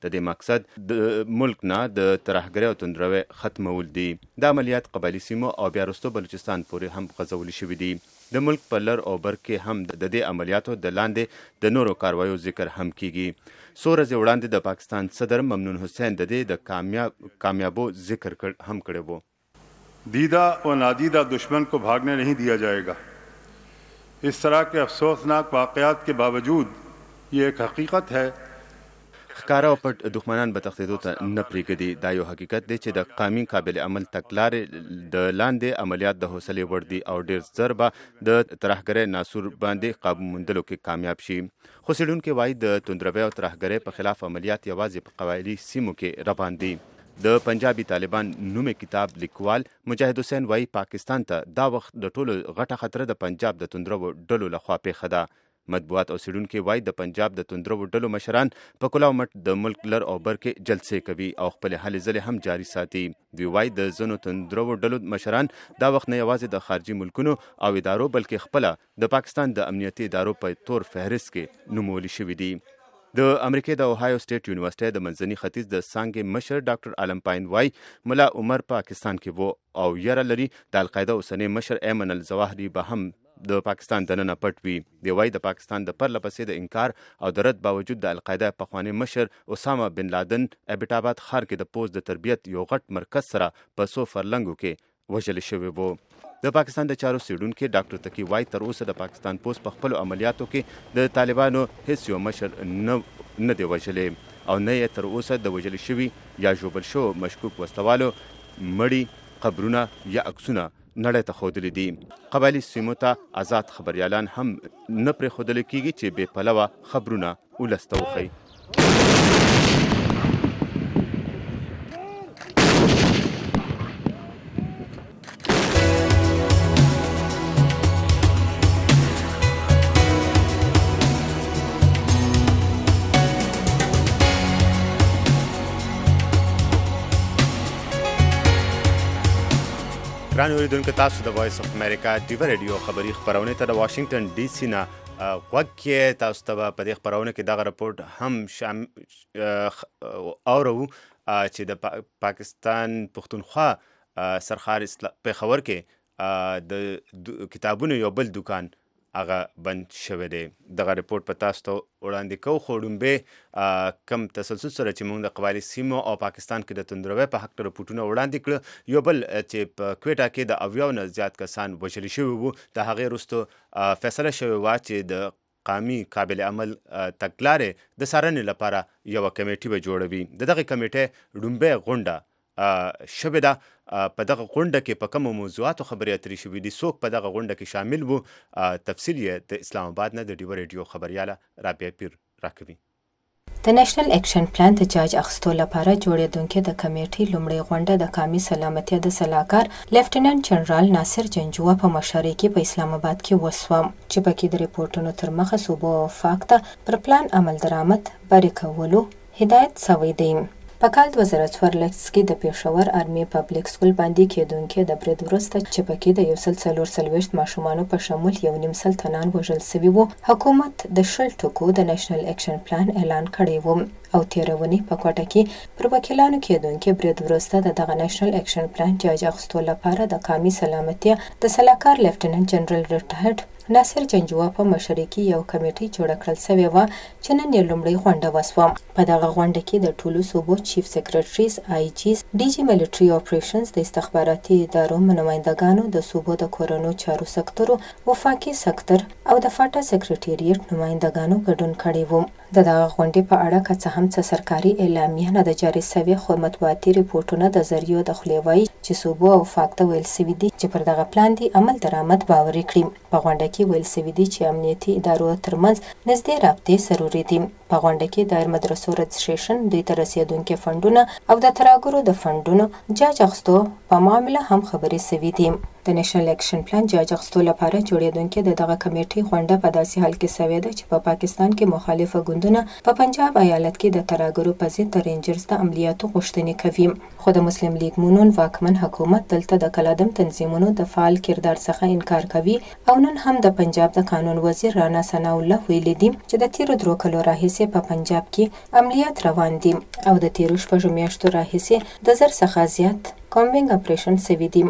د دې مقصد د ملک نه د ترهګرۍ او توندروي ختمول دي. د عملیات قبایلي سیمو او بیا وروسته بلوچستان پورې هم غځولي شوي دي. د ملک په لر او بر کې هم د دې عملیاتو د لاندې د نورو کاروایو ذکر هم کیږي. څو ورځې وړاندې د پاکستان صدر ممنون حسین د دې د کامیاب کامیابو ذکر هم کړی و. दीदा और नादीदा दुश्मन को भागने नहीं दिया जाएगा. इस तरह के अफसोसनाक वाक़यात के बावजूद ये एक हकीकत है. ښکاره او پټ دښمنان به تښتېدو ته نه پرېږدي. دا یو حقیقت دی چې د قانون قابل عمل تګلارې د لاندې عملیات د حوصلې وړ دي او ډېر ژر به د ترهګرۍ ناسور باندې قابو موندلو کې کامیاب شي. خو څېړونکي وایي د توندروي او ترهګرۍ په خلاف عملیات یوازې په قبایلي سیمو کې روان دي. د پنجابي طالبان نومي کتاب لیکوال مجاهد حسین وایي پاکستان ته دا وخت د ټولو غټه خطره د پنجاب د توندرو ډلو لخوا پیښه ده. مطبوعات او څېړونکي وایي د پنجاب د توندرو ډلو مشران په کلاو مټ د ملک لر او بر کې جلسې کوي او خپلې هلې ځلې هم جاري ساتي. دوی وایي د ځینو توندرو ډلو مشران دا وخت نه یوازې د خارجي ملکونو او ادارو بلکې خپله د پاکستان د امنیتي ادارو په تور فهرست کې نومولی شوي دي. د امریکې د اوهایو سټیټ یونیورسټۍ د منځني ختیځ د څانګې مشر ډاکټر عالم پاین وایي ملا عمر پاکستان کې و او یره لري د القاعده اوسنی مشر ایمن الظواهري به هم د پاکستان دننه پټ وي. دی وایي د پاکستان د پرله پسې د انکار او د رد باوجود د القاعده پخوانی مشر اسامه بن لادن ابټ آباد ښار کې د پوز د تربیت یو غټ مرکز سره په څو فرلنګو کې وژل شوی و. د پاکستان د چارو څېړونکي ډاکټر تقي وایي تر اوسه د پاکستان پوز په خپلو عملیاتو کې د طالبانو هیڅ یو مشر نه نه دی وژلی او نه یې تر اوسه د وژل شوي یا ژوبل شوو مشکوک وسلوالو مړي قبرونه یا عکسونه نړۍ ته ښودلي دي. قبایلي سیمو ته آزاد خبریالان هم نه پرېښودل کېږي چې بې پلوه خبرونه ولس ته وښیي. ګران اوریدونکو تاسو د وایس اف امریکا ډیوه ریډیو خبري خپرونې ته د واشنگټن ډي سي نه غوږ کې تاسو ته په دې خپرونه کې دغه رپورټ هم شامل اورو چې د پاکستان پښتونخوا سرخار پېښور کې د کتابونو یو بل دکان هغه بند شوی دی. دغه رپورټ په تاسو ته وړاندې کوو. خو ډومبې کم تسلسل سره چې موږ د قبایلي سیمو او پاکستان کې د توندروي په حق رپورټونه وړاندې کړه. یو بل چې په کویټا کې د اویاو نه زیات کسان وژل شوي وو د هغې وروسته فیصله شوې وه چې د قامي قابل عمل تګلارې د څارنې لپاره یوه کمیټي به جوړوي. د دغې کمیټې ډومبۍ غونډه شوې ده. په دغه غونډه کې په کومو موضوعاتو خبرې اترې شوې دي، څوک په دغه غونډه کې شامل وو، تفصیل یې د اسلام آباد نه د ډیوه ریډیو خبریاله رابعه پیر راکوي. د نېشنل اکشن پلان د جاج اخیستو لپاره جوړېدونکې د کمیټې لومړۍ غونډه د قومي سلامتیا د سلاکار لیفټیننټ جنرال ناصر جنجوه په مشرۍ کې په اسلام آباد کې وسوه چې پکې د ریپورټونو تر مخه صوبو او وفاق ته پر پلان عمل درآمد بری کولو هدایت شوی دی. په کال دوه زره څوارلس کې د پېښور آرمي پبلیک سکول باندې کېدونکې د برید وروسته چې پکې د یو سل څلور څلوېښت ماشومانو په شمول یو نیم سل تنان وژل سوي وو، حکومت د شل ټکو د نېشنل اکشن پلان اعلان کړی و او تېره اونۍ په کوټه کې پر وکیلانو کېدونکې برید وروسته د دغه نېشنل اکشن پلان جاج اخیستو لپاره د قومي سلامتیا د سلاکار لیفټیننټ جنرال ریټایرډ ناصر جنجوه په مشرۍ کې یو کمیټي جوړه کړل سوې وه چې نن یې لومړۍ غونډه وسوه. په دغه غونډه کې د ټولو صوبو چیف سیکرټریز، آی جیز، ډي جي ملټري اپریشنز، د استخباراتي ادارو نمایندګانو، د صوبو د کورونو چارو سکتورو، وفاقي سکتر او د فاټا سیکرټریټ نمایندګانو ګډون کړی و. د دغه غونډې په اړه که څه هم څه سرکاري اعلامیه نه ده جاري سوې، خو مطبوعاتي ریپورټونه د ذریعو د خولې وایي چې صوبو او وفاق ته ویل سوي دي چې پر دغه پلان دې عمل درآمد باوري کړي. په غونډه کې ویل سوي دي چې امنیتي ادارو ترمنځ نږدې رابطې ضروري دي. په غونډه کې د مدرسو رجسټریشن، دوی ته رسیدونکي فنډونه او د ترهګرو د فنډونو جاج اخیستو په معامله هم خبرې سوي دي. د نېشنل اکشن پلان جاج اخستو لپاره جوړېدونکې د دغه کمیټې غونډه په داسې حال کې سوې ده چې په پاکستان کې مخالفه ګوندونه په پنجاب ایالت کې د ترهګرو په ضد د رینجرز د عملیاتو غوښتنې کوي، خو د مسلم لیگ مونون واکمن حکومت دلته د کلادم تنظیمونو د فعال کردار څخه انکار کوي او نن هم د پنجاب د قانون وزیر رانا ثناء الله ویلي دي چې د تیرو درو کلو راهیسې په پنجاب کې عملیات روان دي او د تیرو شپږو میاشتو راهیسې د زر څخه زیات کامبینګ اپریشن سوي دي.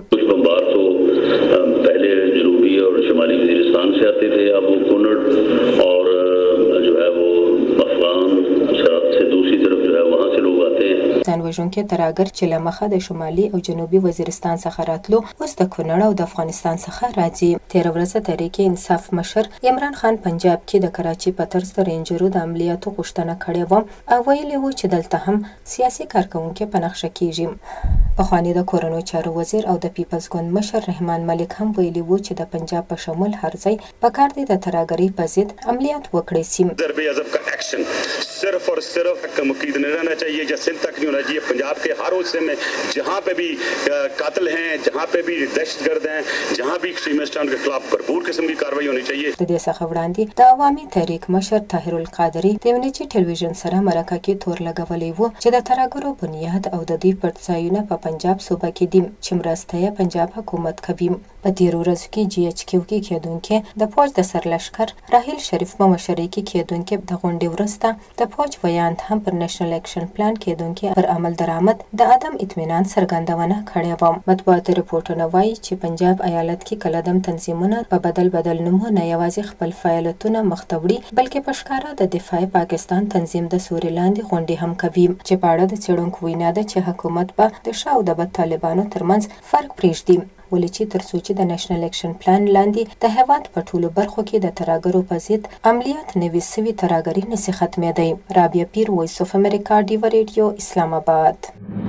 पहले जनूबी और शिमाली वजीरिस्तान से आते थे, अब वो कुनड़ और जो है वो अफगान से दूसरी तरफ जो है वहाँ से लोग आते हैं. ځان وژونکي ترهګر چې له مخه د شمالي او جنوبي وزیرستان څخه راتلو اوس د کونړ او د افغانستان څخه راځي. تېره ورځ تحریک انصاف مشر عمران خان پنجاب کې د کراچي په طرز د رینجرو د عملیاتو غوښتنه کړې وه او ویلي و چې دلته هم سیاسي کارکونکي په نقشه کېږي. پخواني د کورنیو چارو وزیر او د پیپلز ګوند مشر رحمان ملک هم ویلي و چې د پنجاب په شمول هر ځای په کار دی د ترهګرۍ په ضد عملیات وکړي سي. ضرب عضب کا ایکشن صرف اور صرف مقید نہیں رہنا چاہیے یا سندھ تک نہیں ہونا چاہیے. पंजाब के हर हिस्से में जहाँ पे भी कातिल हैं, जहाँ पे भी दहशतगर्द हैं, जहाँ भी एक्सट्रीमिस्ट हैं, उनके खिलाफ भरपूर किस्म की कार्रवाई होनी चाहिए. د دې څخه وړاندې د عوامي تحریک مشر طاهر القادری د امنیتي ټلویزیون سره مرکه کې تور لګولې وو چې د ترهګرو بنیاد او د دوی پټ په پنجاب صوبه کې دي چې مرسته یې پنجاب حکومت کوي. په تیرو ورځو کې جی ایچ کیو کې کېدونکي د فوج د سرلشکر راهیل شریف په مشرۍ کې کېدونکي د غونډې وروسته د فوج ویاند هم پر نېشنل اکشن پلان کېدونکي پر عمل درآمد د عدم اطمینان څرګندونه کړې وه. مطبوعاتي رپورټونه وایي چې پنجاب ایالت کې کلادم تنظیمونه په بدل بدل نومونه یوازې خپل فعالیتونه مخ ته وړي بلکې په ښکاره د دفاع پاکستان تنظیم د سوري لاندې غونډې هم کوي چې په اړه د څېړونکو وینا ده چې حکومت به د شا او د بد طالبانو ترمنځ فرق پرېږدي ولې چې تر څو چې د نېشنل اکشن پلان لاندې د هېواد په ټولو برخو کې د ترهګرو په ضد عملیات نوي سوي ترهګري نسي ختمېدی. رابعه پیر، وایس اف امریکا، ډیوه ریډیو، اسلام آباد.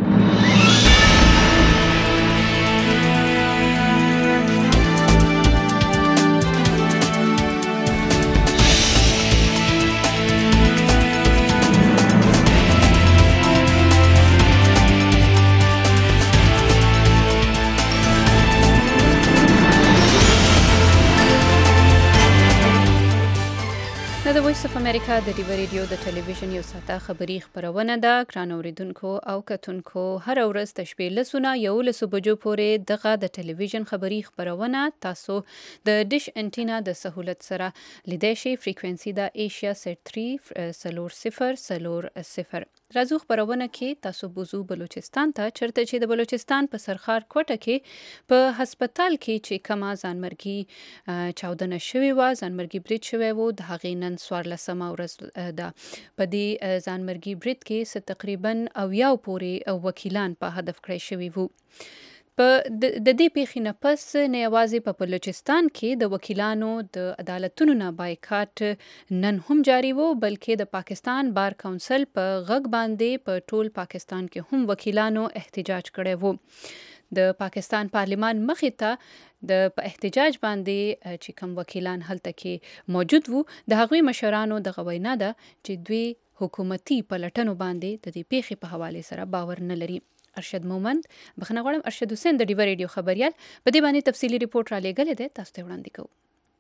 د وایس اف امریکا د ډیوه ریډیو د ټلویزیون یو ساعته خبري خبرونه ده. ګران اوریدونکو او کتونکو، هر ورځ د شپې لسونه یولسو بجو پورې دغه د ټلویزیون خبري خبرونه تاسو د ډیش انټینا د سهولت سره لیدای شئ. فریکوئنسي د ایشیا سیټ تھری سلور صفر سلور صفر. راځو خبرونه کې تاسو بوزو بلوچستان ته، چرته چې د بلوچستان په سرخار کوټه کې په هسپتال کې چې کما ځانمرګي چاودنه شوې وه، ځانمرګي برید شوی و، د هغې نن څوارلسمه ورځ ده. په دې ځانمرګي برید کې څه تقریبا اویاو پورې وکیلان په هدف کړی شوي وو. په د دې پیښې نه پس نه یوازې په بلوچستان کې د وکیلانو د عدالتونو نه بایکاټ نن هم جاري وو، بلکې د پاکستان بار کونسل په غږ باندې په ټول پاکستان کې هم وکیلانو احتجاج کړی وو. د پاکستان پارلیمان مخې ته د په احتجاج باندې چې کوم وکیلان هلته کې موجود وو، د هغوی مشرانو دغه وینا ده چې دوی حکومتي پلټنو باندې د دې پیښې په حواله سره باور نه لري. ارشد مومند، بخښنه غواړم، ارشد حسین د ډیوه ریډیو خبريال په دې باندې تفصیلی ریپورت را لېږلی دی، تاسو ته وړاندې کوو.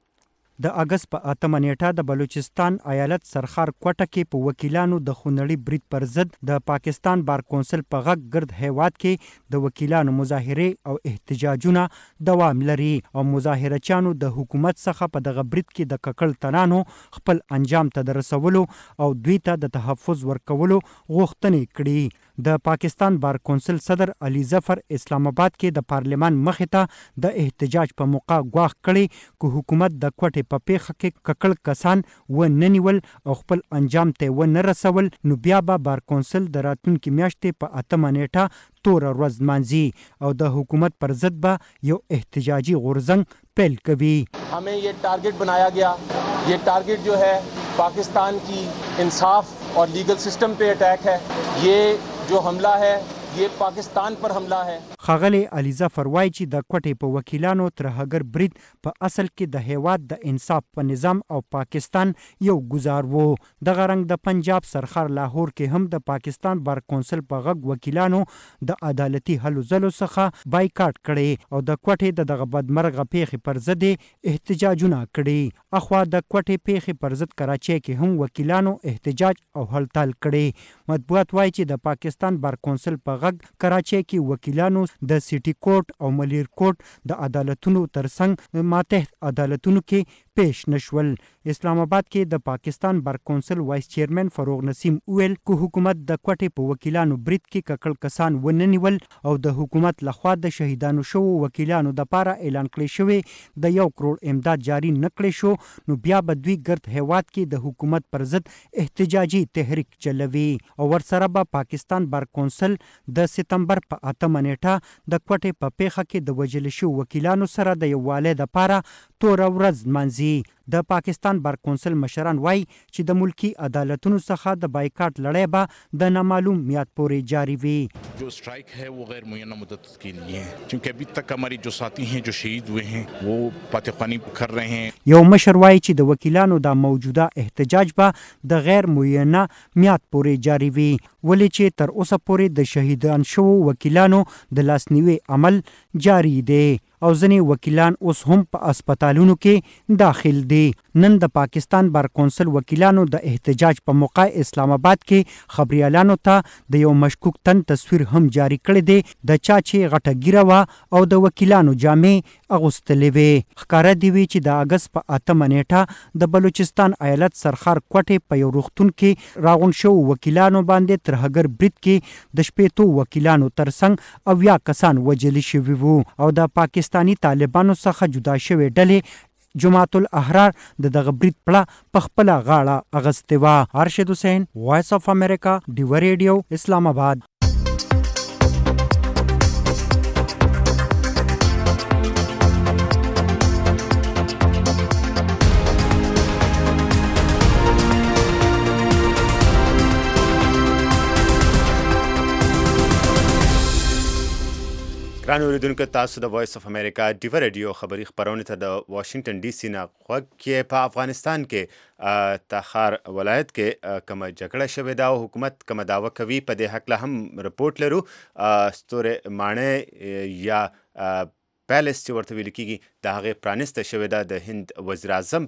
د اگست په اتمه نیټه د بلوچستان ایالت سرخار کوټه کې په وکیلانو د خونړي برید پر ضد د پاکستان بار کونسل په غږ ګرد هیواد کې د وکیلانو مظاهره او احتجاجونه دوام لري او مظاهرچیانو د حکومت څخه په دغه برید کې د ککړ تنانو خپل انجام ته د رسولو او دوی ته د تحفظ ورکولو غوښتنې کړي. د پاکستان بار کونسل صدر علي ظفر اسلام آباد کې د پارلیمان مخې ته د احتجاج په موقع ګواښ کړی چې حکومت د کوټې په پیښه کې ککړ کسان و نه نیول او خپل انجام ته و نه رسول، نو بیا به بار کونسل د راتلونکي میاشتې په اتمه نیټه توره ورځ لمانځي او د حکومت پر ضد به یو احتجاجي غورځنګ پیل کوي. हमें ये टारगेट बनाया गया, ये टारगेट जो है पाकिस्तान की इंसाफ और लीगल सिस्टम पे अटैक है. ये जो हमला है ये पाकिस्तान पर हमला है. ښاغلی علیزه فروايي چې د کوټې په وکیلانو ترهګر برید په اصل کې د هیواد د انصاف په نظام او پاکستان یو ګزار و. دغه رنګ د پنجاب سرخار لاهور کې هم د پاکستان بار کونسل په غږ وکیلانو د عدالتي هلو ځلو څخه بایکاټ کړی او د کوټې د دغه بدمرغه پیښې پر ضد احتجاجونه کړي. اخوا د کوټې پیښې پر ضد کراچۍ کې هم وکیلانو احتجاج او هلتال کړي. مطبوعات وایي چې د پاکستان بار کونسل په غږ کراچۍ کې وکیلانو د سیټي کورټ او ملیر کورټ د عدالتونو ترڅنګ ماتحت عدالتونو کې پیش نشول. اسلام آباد کې د پاکستان بار کونسل وایس چیرمن فروغ نسیم ویل کو حکومت د کوټې په وکیلانو برید کې ککړ کسان ونه نیول او د حکومت لخوا د شهیدانو شو وکیلانو د پاره اعلان کړی شوی د یو کروڑ امداد جاری نکړی شو نو بیا به دوی ګرد هیواد کې د حکومت پر ضد احتجاجي تحریک چلوي او ورسره به پاکستان بار کونسل د سپتمبر په اتمه نیټه د کوټې په پیښه کې د وژل شوو وکیلانو سره د یووالي لپاره تور ورځ منځي. د پاکستان بار کونسل مشران وایي چې د ملکی عدالتونو څخه د بایکاټ لړۍ به د نامعلوم میعاد پورې جاری وي. जो स्ट्राइक है वो गैर मुय्यना मुद्दत के लिए है क्योंकि अभी तक हमारी जो साथी हैं जो शहीद हुए हैं वो पातेखानी कर रहे हैं. یو مشر وایي چې د وکیلانو د موجوده احتجاج به د غیر معینه میعاد پورې جاری وي ولې چې تر اوسه پورې د شهیدان شوو وکیلانو د لاسنیوي عمل جاری دی او ځینې وکیلان اوس هم په اسپیټالونو کې داخل دي. نن د پاکستان بار کونسل وکیلانو د احتجاج په موقع اسلام آباد کې خبريالانو ته د یو مشکوک تن تصویر هم جاری کړی دی د چا چې غټه ګیره وه او د وکیلانو جامې اغوستلې وې. ښکاره دی وی چې د اګست په اتمه نیټه د بلوچستان ایالت سرخار کوټې په یو روغتون کې راغون شو وکیلانو باندې ترهګر برید کې د شپېتو وکیلانو ترڅنګ اویا کسان وژل شوي وو او د پاکستاني طالبانو څخه جدا شوې ډلې جماعت الاحرار د دغه برید پړه په خپله غاړه اغستې وه. ارشد حسین، وایس اف امریکا، ډیوه ریډیو، اسلام آباد. ګران اوریدونکو تاسو د وایس اف امریکا ډیوه ریډیو خبري خبرونه ته د واشنگټن ډي سي نه غوږ کې. په افغانستان کې تخار ولایت کې کومه جګړه شوې ده او حکومت کومه دعوه کوي په دې هکله هم رپورټ لرو. ستورې ماڼۍ یا پیلس چې ورته ویل کېږي د هغې پرانیسته شوې ده. د هند وزیر اعظم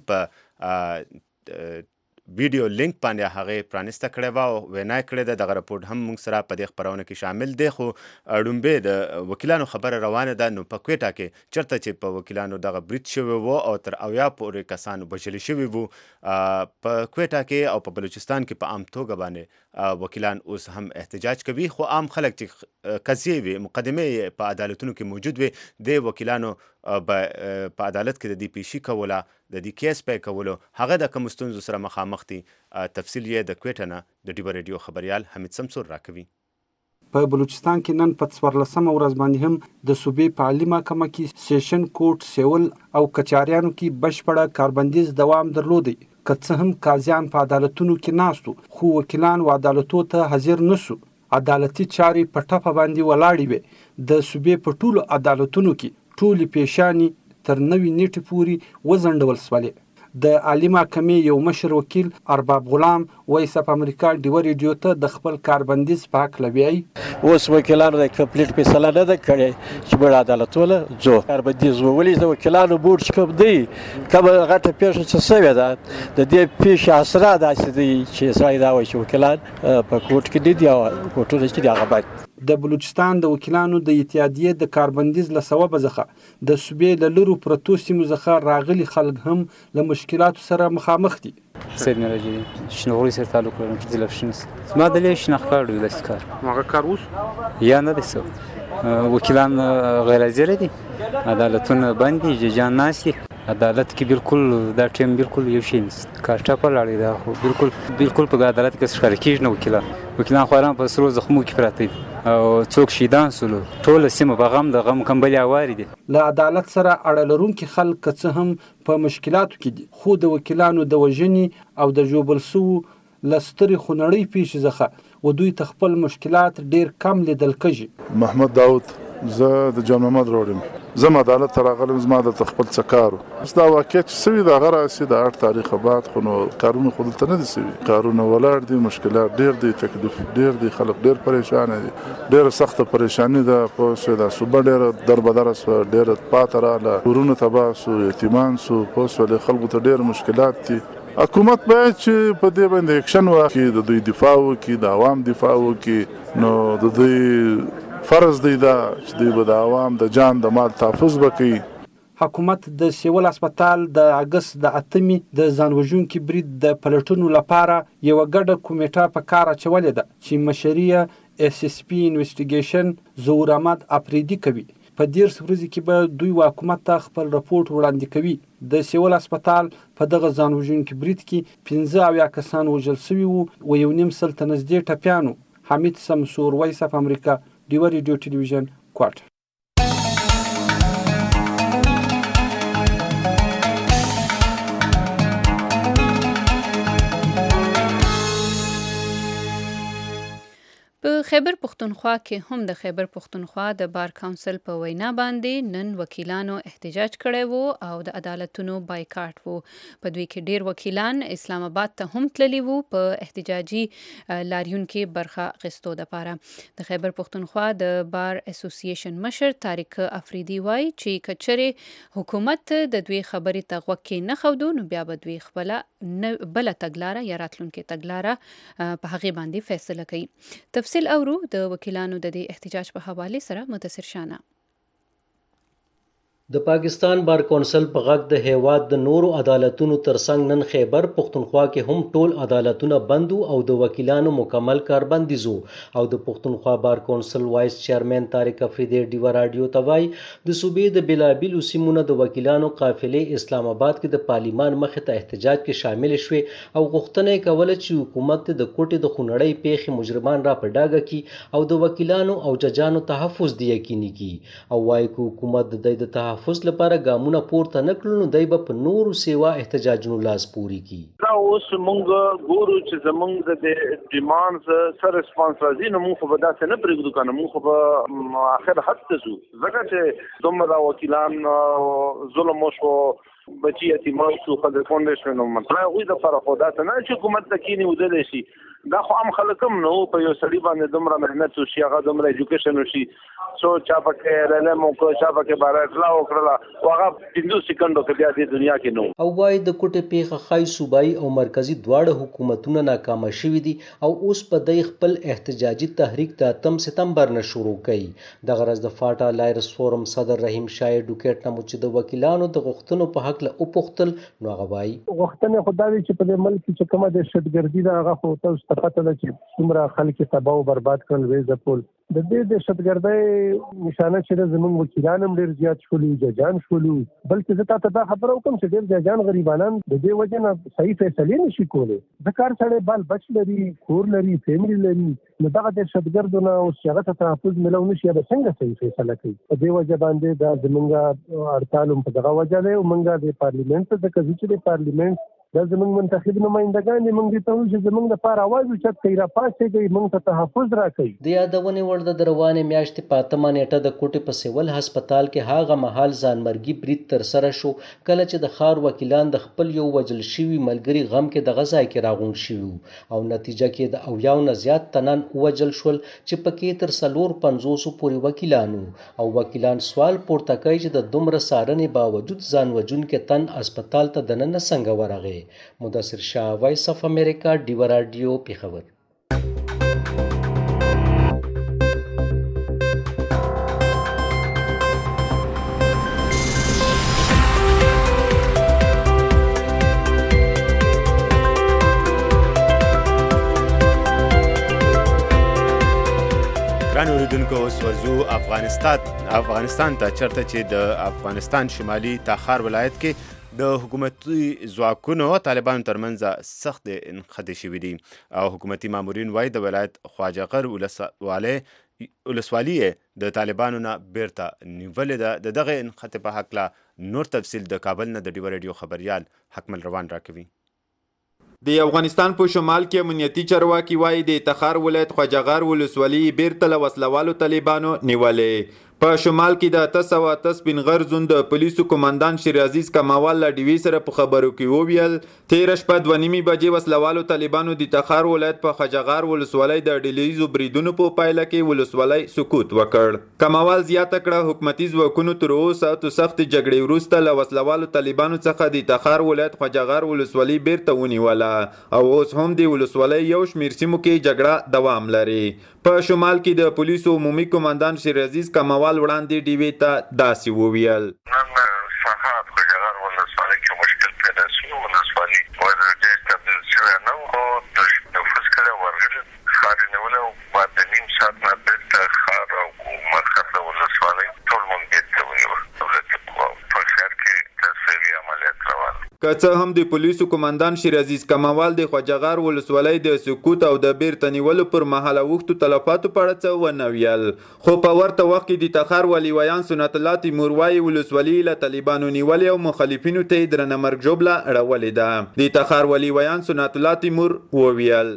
په ویډیو لینک باندې هغې پرانیسته کړې وه او وینا یې کړې ده. دغه رپورټ هم موږ سره په دې خپرونه کې شامل دی. خو ډومبې د وکیلانو خبره روانه ده. نو په کویټه کې چېرته چې په وکیلانو دغه برید شوی و او تر اویا پورې کسان وژلي شوي وو په کویټه کې او په بلوچستان کې په عام توګه باندې وکیلان اوس هم احتجاج کوي. خو عام خلک چې قضیې وي مقدمې په عدالتونو کې موجود وي د وکیلانو په عدالت کې د دې پیشي کوله د دې کیس پی کولو هغه د کومو ستونزو سره مخامخ دي. تفصیل یې د کویټه نه د ډیوه ریډیو خبریال حمید سمسور راکوي. په بلوچستان کې نن په څوارلسمه ورځ باندې هم د صوبې په عالي محکمه کې سیشن کورټ سیول او کچاریانو کې بشپړه کاربندیز دوام درلودی. که څه هم قاضیان په عدالتونو کې ناست وو خو وکیلان و عدالتو ته حاضر نسو. عدالتي چارې په ټپه باندې ولاړې وې. د صوبې په ټولو عدالتونو کې ټولې پیشانې تر نوې نیټې پورې وځنډول سولې. د عالي محکمې یو مشر وکیل ارباب غلام وایس اف امریکا ډیوه ریډیو ته د خپل کاربندیز په هکله وایي. اوس وکیلانو د کمپلیټ فیصله نه ده کړې چې بل عدالتونه ځو. کاربندیز ولې د وکیلانو بورډ چې کوم دی کومه غټه پیښه چې سوې ده د دې پیښې اسرا داسې دی چې سړی دا وایي چې وکیلان په کوټ کې نه دي او کوټونه چې دي هغه باید. د بلوچستان د وکیلانو د اتحادیې د کاربندیز له سببه څخه د صوبې له لرو پرتو سیمو څخه راغلي خلک هم له مشکلاتو سره مخامخ دي. سید نراجي شنغوري سره تعلق لرم چې ضلع شنس ما د لې شنخ کار دی د کار هغه کار اوس یا نه دي وکیلان غیر حاضر دي عدالتونه باندې ججان ناسي عدالت کې بالکل دا ټیم بالکل یو شی نشته کارټه په لړۍ دا خو بالکل بالکل په عدالت کې څه کار کیږي نو وکیلان وکیلان خوران په سرو زخمو کې پراته دي او څوک شهیدان سولو ټول سیمه په غم د غم کمبلي اواري دي. له عدالت سره اړه لرونکي خلک څه هم په مشکلاتو کې دي خو د وکیلانو د وژنې او د ژوبل سوو لستري خنړۍ پیښې څخه و دوی ته خپل مشکلات ډیر کم لیدل کېږي. محمد داود زه د جان محمد روړم زه عدالت ته راغلم زما د خپل څه کار و دا واقع چې سوي د هغه راسي د اټ تاریخ بعد خو نو کارونه خو دلته نه دي سوي کارونه ولاړ دي مشکلات ډېر دي تکلیف ډېر دي خلک ډېر پریشان دي ډېره سخته پریشاني ده په سوی دا صوبه ډېره دربدره سوه ډېره پاته راغله کورونه تباه سو یتیمان سو په سوی خلکو ته ډېر مشکلات دي حکومت باید چې په دې باندې اکشن واخلي د دوی دفاع وکړي د عوام دفاع وکړي نو د دوی فرض دی دا چې دوی به د عوام د جان د مال تحفظ وکړي. حکومت د سیول هسپتال د اګست د اتمې د ځانوژونکي برید د پلټنو لپاره یوه ګډه کمیټه په کار اچولې ده چې مشري اس اس پی انویسټیګیشن ظهور احمد افریدي کوي. په دیرس ورځې کې به دوی حکومت ته خپل رپورټ وړاندې کوي. د سیول هسپتال په دغه ځانوژونکي برید کې پنځه اویا کسان وژل سوي وو او یو نیم سل ته نږدې ټپیان وو. حمید سمسور، وایس اف امریکا، ډیوه ریډیو ټلویزیون، کوټ. په خیبر پختونخوا کې هم د خیبر پختونخوا د بار کونسل په وینا باندې نن وکیلانو احتجاج کړی وو او د عدالتونو بایکاټ وو. په دوی کې ډیر وکیلان اسلام آباد ته هم تللی وو په احتجاجي لاریون کې برخه اخیستو دپاره. د خیبر پختونخوا د بار اسوسییشن مشر طارق افریدي وایي چې کچرې حکومت د دوی خبرې ته غوږ کې نه ښودو نو بیا به دوی خپله بله تګلاره یا راتلونکې تګلاره په هغې باندې فیصله کوي. تفصیل اورو د وکیلانو د دې احتجاج په حواله سره متصر شانه. د پاکستان بار کونسل په غږ د هیواد د نورو عدالتونو ترڅنګ نن خیبر پختونخوا کې هم ټول عدالتونه بند او د وکیلانو مکمل کاربندیز او د پختونخوا بار کونسل وایس چیرمن طارق افریدي ډیوه رادیو ته وایي د صوبې د بلابلو سیمونو د وکیلانو قافلې اسلام آباد کې د پارلیمان مخې ته احتجاج کې شامل شوې او غوښتنه یې کوله چې حکومت د کوټې د خونړۍ پیښې مجرمان را په ډاګه کړي او د وکیلانو او ججانو تحفظ دی یقیني کړي او وایي چې حکومت د دې د تحفظ لپاره ګامونه پورته نه کړل نو دی به په نورو سیوا احتجاجونو لاس پوري کړي. دا اوس مونږ ګورو چې زمونږ د ډیمانډز سره ریسپانس راځي نو مونږ خو به داسې نه پرېږدو که نه مونږ خو به آخر حد ته ځو ځکه چې دومره وکیلان ظلم وشو بچي یتیمان شو ښځې کونډې شوې نو مطلب هغوی دپاره خو داسې نه چې حکومت ته کښېني ودلی شي دا خو عام خلک هم نه په یو سړي باندې دومره محنت وشي هغه دومره ایجوکیشن وشي څو چا پکې ایل ایل ایم وکړه چا پکې باره اطلاع وکړله خو هغه پنځو سیکنډو کې بیا دې دنیا کې نه او وایي د کوټې پیښه ښایي صوبایي او مرکزي دواړه حکومتونه ناکامه شوي دي او اوس په دی خپل احتجاجي تحریک د اتم ستمبر نه شروع کوي. دغه ورځ د فاټا لایرس فورم صدر رحیم شاه ایډوکیټ نه مو چې د وکیلانو د غوښتنو په هکله وپوښتل نو هغه وایي غوښتنې خو دا وي چې په دې ملک کې چې کومه دهشتګردي ده هغه خو تاسو ته پته ده چې څومره خلک یې تباه او برباد کړل وې ځپل د دې دهشتګردۍ نشانه چې ده زموږ وکیلان هم ډېر زیات شولي ججان شولي بلکې زه تا ته دا خبره وکړم چې ډېر ججان غریبانان د دې وجې نه صحیح فیصلې نه شي کولی ځکه هر سړی بال بچ لري کور لري فیملي لري نو دغه دهشتګردو نه اوس چې هغه ته تحفظ میلو نه شي به څنګه صحیح فیصله کوي په دې وجه باندې دا زموږ هړتال هم په دغه وجه دی او موږ د پارلیمنټ ته ځکه چې د پارلیمنټ دا زموږ منتخب نمایندګان دي موږ ته وایي چې زموږ لپاره اواز اوچت کوي راپاڅېږئ موږ ته تحفظ راکوي. د یادونې وړ ده د روانې میاشتې په اتمه نیټه د کوټې په سیول هسپتال کې هغه مهال ځانمرګي برید ترسره شو کله چې د ښار وکیلان د خپل یو وژل شوي ملګري غم کې دغه ځای کې راغونډ شوي او نتیجه کې د اویاو نه زیات تنان ووژل شول چې پکې تر څلور پنځوسو پورې وکیلانو او وکیلان سوال پورته کوي چې د دومره څارنې باوجود ځان وژونکی تن هسپتال ته دننه څنګه ورغی. مدثر شاه، وایس اف امریکا، ډیوه رادیو، پیښور. ګران اوریدونکو اوس ورځو افغانستان افغانستان ته چېرته چې د افغانستان شمالي تاخار ولایت کې د حکومتي ځواکونو طالبانو ترمنځ سخت نښتې شوي دي او حکومتي مامورین وایي د ولایت خواجه غر ولسوالي د طالبانو نه بیرته نیولې ده. د دغه نښتې په هکله نور تفصیل د کابل نه د ډیوه ریډیو خبریال حکمل روان راکوي. د افغانستان په شمال کې امنیتي چارواکي وایي د تخار ولایت خواجه غر ولسوالي بیرته له وسلوالو طالبانو نیولې. په شمال کې د اته سوه اته سپین غر زون د پولیسو کمانډان شیر عزیز کماوال له ډیوي سره په خبرو کې وویل تېره شپه دوه نیمې بجې وسلوالو طالبانو د تخار ولایت په خجغار ولسوالۍ د ډلییزو بریدونو په پایله کې ولسوالۍ سقوط وکړ. کماوال زیاته کړه حکومتي ځواکونو تر اوسه د سختې جګړې وروسته له وسلوالو طالبانو څخه د تخار ولایت خجغار ولسوالۍ بیرته ونیوله او اوس هم د ولسوالۍ یو شمېر سیمو کې جګړه دوام لري. په شمال کې د پولیسو عمومي کمانډان شیر عزیز کماوال وړاندې ډیوي ته داسې وویل. نن سهار خجغار ولسوالۍ کې مشکل پیدا شو. ولسوالۍ ورته تبدیل شوی نه و، د نفوس کله ورغلي ښار یې نیولی و. بعد د نیم ساعت نه بېرته ښار او مرکز د ولسوالۍ ټول مونږ بېرته ونیول. دولت په ښار کې تصویري عملیات روان. که څه هم د پولیسو کمانډان شیر عزیز کماوال د خواجهغار ولسوالۍ د سقوط او د بیرته نیولو پر مهال اوښتو تلفاتو په اړه څه ونه ویل، خو په ورته وخت کې د تخار والي ویان سنت الله تیمور وایي ولسوالي له طالبانو نیولې او مخالفینو ته یې درنه مرګ ژوبله اړولې ده. د تخار والي ویان سنت الله تیمور وویل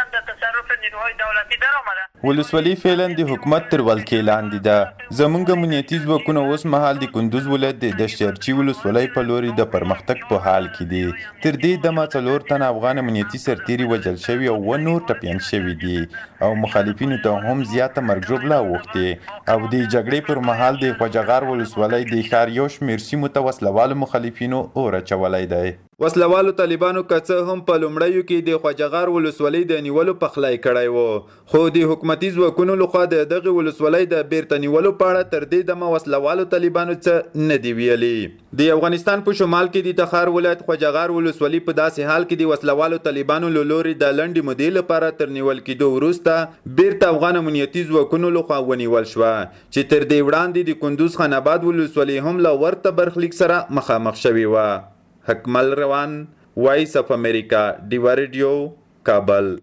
ولسوالي فعلا د حکومت تر ولکې لاندې ده. زموږ امنیتي ځواکونه اوس مهال د کندوز ولایت د دشتچرچي ولسوالۍ په لوري د پرمختګ په حال کې دي. تر دې دمه څلور تنه افغان امنیتي سرتیري وژل شوي او اووه نور ټپیان شوي دي او مخالفینو ته هم زیاته مرګ ژوبله اوښتې او د جګړې پر مهال د خواجهغار ولسوالۍ د ښار یو شمېر سیمو ته وسلوالو مخالفینو اور اچولی دی. وسلوالو طالبانو که څه هم په لومړیو کې د خواجهغار ولسوالۍ د نیولو پخلی کړی و، خو د حکومتي ځواکونو لخوا د دغې ولسوالۍ د بیرته نیولو په اړه تر دې دمه وسلوالو طالبانو څه نه دي ویلي. د افغانستان په شمال کې د تخار ولایت خواجهغار ولسوالي په داسې حال کې د وسلوالو طالبانو له لوري د لنډې مودې لپاره تر نیول کېدو وروسته بیرته افغان امنیتي ځواکونو لخوا ونیول شوه چې تر دې وړاندې د کندوز خان آباد ولسوالي هم له ورته برخلیک سره مخامخ شوې وه. حکمل روان، وایس اف امریکا، ډیوا ریډیو، کابل.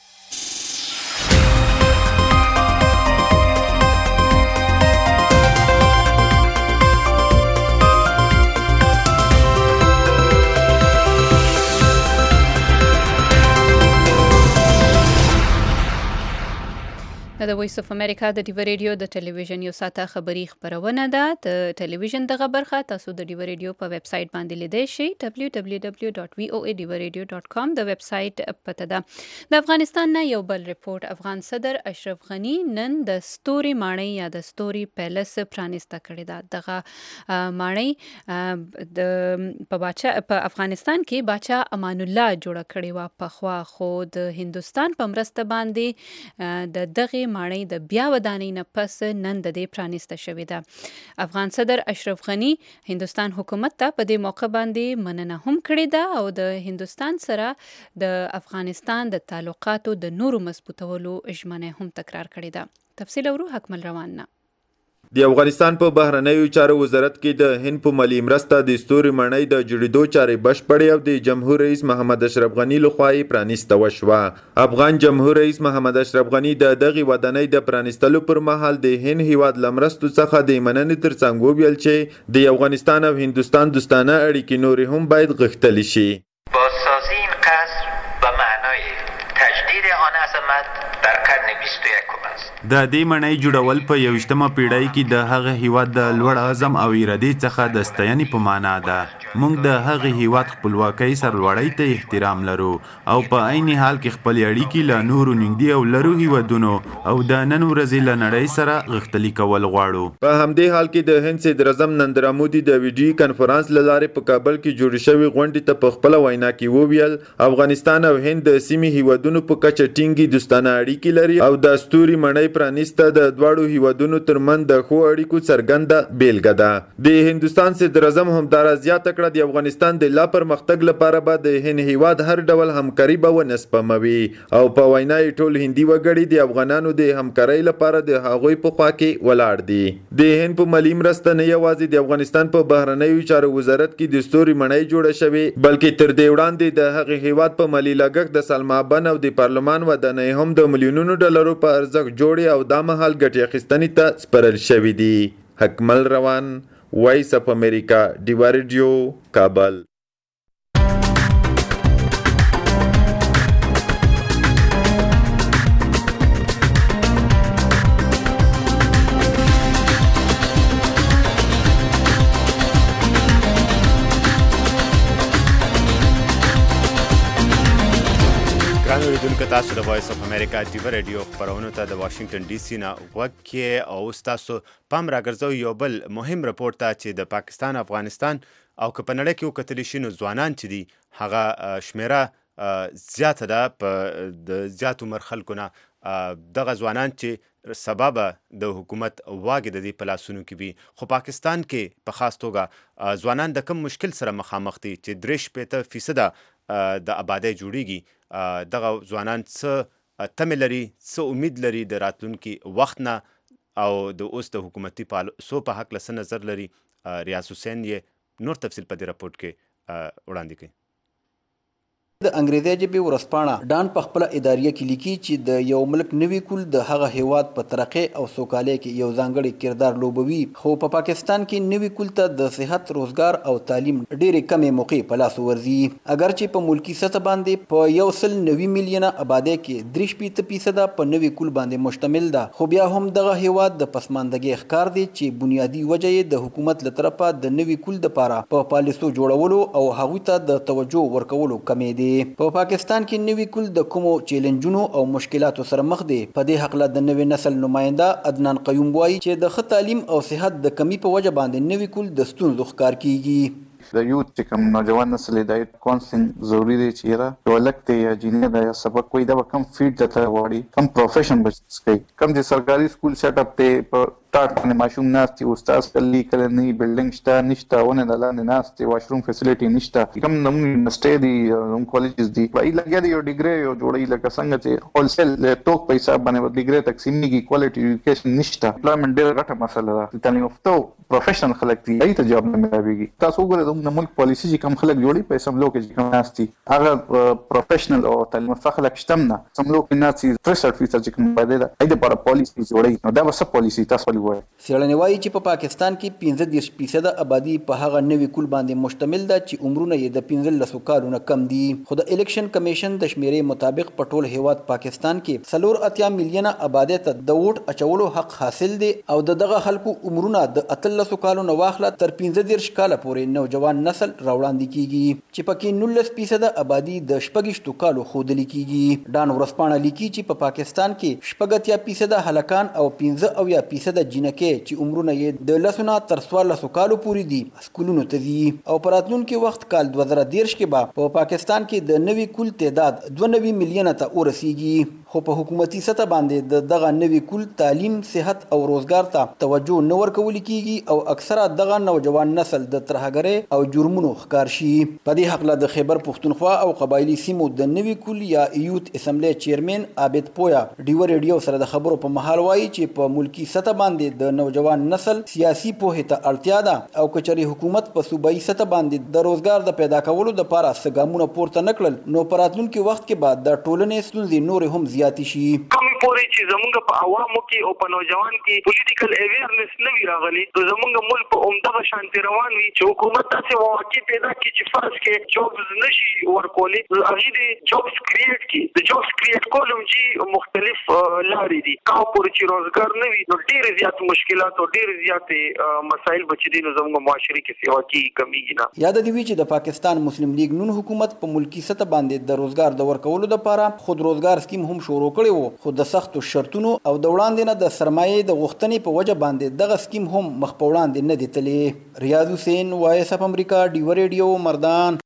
د وایس اف امریکا د ډیوا ریډیو د ټلویزیون یو ساعته خبری خبرونه ده. د ټلویزیون دغه برخه تاسو د ډیوا ریډیو په ویب سټ باندې لیدای شئ دبلیو دبلیو دبلیو ډاټ وی او ای ډیوا ریډیو ډاټ کام د ویب سټ پته ده. د افغانستان نه یو بل ریپورت. افغان صدر اشرف غنی نن د ستوري ماڼۍ یا د ستوري پیلس پرانیسته کړې ده. دغه ماڼۍ د په باچا په افغانستان کې باچا امان الله جوړه کړې و په خوا، خو د هندستان په مرسته باندې د دغه ماڼۍ د بیا ودانۍ نه پس نن د دې پرانیسته شوې ده. افغان صدر اشرف غنی هندستان حکومت ته په دې موقع باندې مننه هم کړې ده او د هندستان سره د افغانستان د تعلقاتو د نورو مضبوطولو ژمنه هم تکرار کړې ده. تفصیل اورو حکمل روان نه. د افغانستان په بهرنیو چارو وزارت کې د هند په مالي مرسته د ستوري ماڼۍ د جوړېدو چارې بشپړې او د جمهور رئیس محمد اشرف غنی لخوا یې پرانیسته وشوه. افغان جمهور رئیس محمد اشرف غنی د دغې ودانۍ د پرانیستلو پر مهال د هند هیواد له مرستو څخه د مننې تر څنګ وویل چې د افغانستان او هندوستان دوستانه اړیکې نورې هم باید غښتلې شي. بازسازی این قصر به معنای تجدید آن عظمت در قرن بیست و یکم است. د دې ماڼۍ جوړول په یویشتمه پیړۍ کې د هغه هیواد د لوړ عزم او ارادې څخه د ستاینې په معنا ده. موږ د هغه هیواد خپلواکۍ سرلوړۍ ته احترام لرو او په عین حال کې خپل اړیکې له نورو نږدې او لرو هیوادونو او د نن ورځې له نړۍ سره غښتلي کول غواړو. په همدې حال کې د هند صدر اعظم نریندرا مودي د ویډیو کانفرنس له لارې په کابل کې جوړې شوې غونډې ته په خپله وینا کې وویل افغانستان او هند د سیمې هیوادونو په کچه ټینګې دوستانه اړیکې لري او د ستوري ماڼۍ پرانیسته د دواړو هیوادونو ترمنځ د ښو اړیکو څرګنده بیلګه ده. د هندوستان صدر اعظم همدارا زیاته کړه د افغانستان د لا پرمختګ لپاره به د هند هیواد هر ډول همکاري به ونه سپموي او په وینا یې ټول هندي وګړي د افغانانو د همکارۍ لپاره د هغوی په خوا کې ولاړ دي. د هند په مالي مرسته نه یوازې د افغانستان په بهرنیو چارو وزارت کې د ستوري ماڼۍ جوړه شوې بلکې تر دې وړاندې د هغې هیواد په مالي لګښت د سلما بن او د پارلمان ودانۍ هم د میلیونونو ډالرو په ارزښت جوړې او دا مهال ګټې اخیستنې ته سپارل شوي دي. حکمل روان، وایس اف امریکا، ډیوا ریډیو، کابل. اوریدونکو تاسو د وایس اف امریکا ټي وی رادیو خپرونو ته د واشنگټن ډي سي نه غوږ کې او تاسو پام راګرځو یو بل مهم رپورټ ته چې د پاکستان افغانستان او که په نړۍ کې وکتلی شي نو ځوانان چې دي هغه شمیره زیاته ده په د زیات عمر خلکو نه دغه ځوانان چې سبب د حکومت واګې د دې په لاسونو کې وي خو پاکستان کې په خاص توګه ځوانان د کم مشکل سره مخامخ دي چې درې شپېته فیصده د آبادۍ جوړیږي دغه ځوانان څه تمې لري څه امید لري د راتلونکي وخت نه او د اوس د حکومتي پالیسو په هکله څه نظر لري ریاض حسین یې نور تفصیل په دې راپورټ کې وړاندې کوي د انګریزي ژبې ورځپاڼه ډان په خپله اداریه کې لیکي چې د یو ملک نوي کول د هغه هیواد په ترقۍ او سوکالۍ کې یو ځانګړی کردار لوبوي خو په پا پاکستان کې نوي کول ته د صحت روزګار او تعلیم ډېرې کمې موقعې په لاس ورځي اگر چې په ملکي سطح باندې په یو سل نوي میلیونه آبادۍ کې درې شپېته فیصده په نوي کول باندې مشتمل ده خو بیا هم دغه هیواد د پسماندګۍ ښکار دی چې بنیادي وجه یې د حکومت له طرفه د نوي کول دپاره په پالیسو جوړولو او هغوی ته د توجه ورکولو کمې دی په پاکستان کې نوي کول د کومو چیلنجونو او مشکلاتو سره مخ دی په دې هکله د نوي نسل نماینده عدنان قیوم وایي چې د ښه تعلیم او صحت د کمی په وجه باندې نوي کول د ستونزو ښکار کیږي د یوت چې کوم نوجوان نسل دی کونسلینګ ضروری دی چې را یو لکته یا جینه دا سبق کوئی دا کم فیډ دته وړي کم پروفیشن بچ کوي کم د سرکاري سکول سیټ اپ ته په ټاټ باندې ماشوم ناستي استاد کلی کله نه بلډینګ شته نشته ونه د لاندې ناستي واشروم فیسیلیټي نشته کوم نمونه یونیورسيټي دي کوم کالجز دي وای لګیا دی یو ډیګري یو جوړی لکه څنګه چې هول سیل ټوک پیسې باندې ډیګري تقسیمېږي کوالټي ایجوکیشن نشته امپلویمنت ډېر غټه مسله ده تعلیم یافته پروفیشنل خلک دي ای ته جاب نه ملويږي تاسو وګورئ د ملک پالیسي چې کوم خلک جوړي په سم لوک کې کوم ناستي هغه پروفیشنل او تعلیم یافته خلک شتمنه سم لوک ناستي تریسر فیصد چې کوم بدله ای د لپاره پالیسي جوړي نو دا وسه پالیسي تاسو وایي څېړنې وایي چې په پاکستان کې پنځه دېرش فیصده آبادي په هغه نوي کول باندې مشتمل ده چې عمرونه یې د پنځلسو کالو نه کم دي خو د الیکشن کمیشن د شمیرې مطابق په ټول هیواد پاکستان کې څلور اتیا میلیونه آبادۍ ته د ووټ اچولو حق حاصل دی او د دغه خلکو عمرونه د اتلسو کالو نه واخله تر پنځه دېرش کاله پورې نوجوان نسل راوړاندې کیږي چې پکې نولس فیصده آبادي د شپږیشتو کالو ښودلې کیږي ډان ورځپاڼه لیکي چې په پاکستان کې شپږ اتیا فیصده هلکان او پنځه اویا فیصده جینکې چې عمرونه یې د لسو نه تر څوارلسو کالو پورې دي سکولونو ته ځي او په راتلونکي وخت کال دوه زره دېرش کې به په پاکستان کې د نوي کول تعداد دوه نوي میلیونه ته ورسیږي خو په حکومتي سطح باندې د دغه نوي کول تعلیم صحت او روزګار ته توجه نه ورکول کیږي او اکثره دغه نوجوان نسل د ترهګرۍ او جرمونو ښکار شي په دې حق له د خیبر پښتونخوا او قبایلی سیمو د نوي کول یا یوت اسمبلی چیرمن عابد پویا ډیو ریډیو سره د خبرو په مهال وایي چې په ملکی سطح باندې د نوجوان نسل سیاسي پوهې ته اړتیا ده او کچري حکومت په صوبایي سطح باندې د روزګار د پیدا کولو لپاره څه ګامونه پورته نکړل نو په راتلونکي وخت کې به د ټولنې ستونزې نورې هم زیاتې شي کومې پورې چې زمونږ په عوامو کې او په نوجوان کې پولیټیکل اویرنس نه وي راغلی نو زمونږ ملک په عمدغه شانتي روان وي چې حکومت داسې مواقع پیدا کړي چې فرض کې جابز نشي ورکولی هغې د جابز کریټ کړي د جابز کریټ کول هم چې مختلف لارې دي کومه پورې چې روزګار نه وي نو ډېرې زیات مشکلات او ډېرې زیاتې مسایل به چې دي نو زموږ معاشرې کې سیوا کېږي کمیږي نه یاد دې وي چې د پاکستان مسلم لیگ نون حکومت په ملکی سطح باندې د روزګار د ورکولو لپاره خود روزګار سکیم هم شروع کړی وو خو د سختو شرطونو او د وړاندې نه د سرمایې د غوښتنې په وجه باندې دغه سکیم هم مخ په وړاندې نه دی تللی ریاض حسین وایس اف امریکا ډیو ریډیو مردان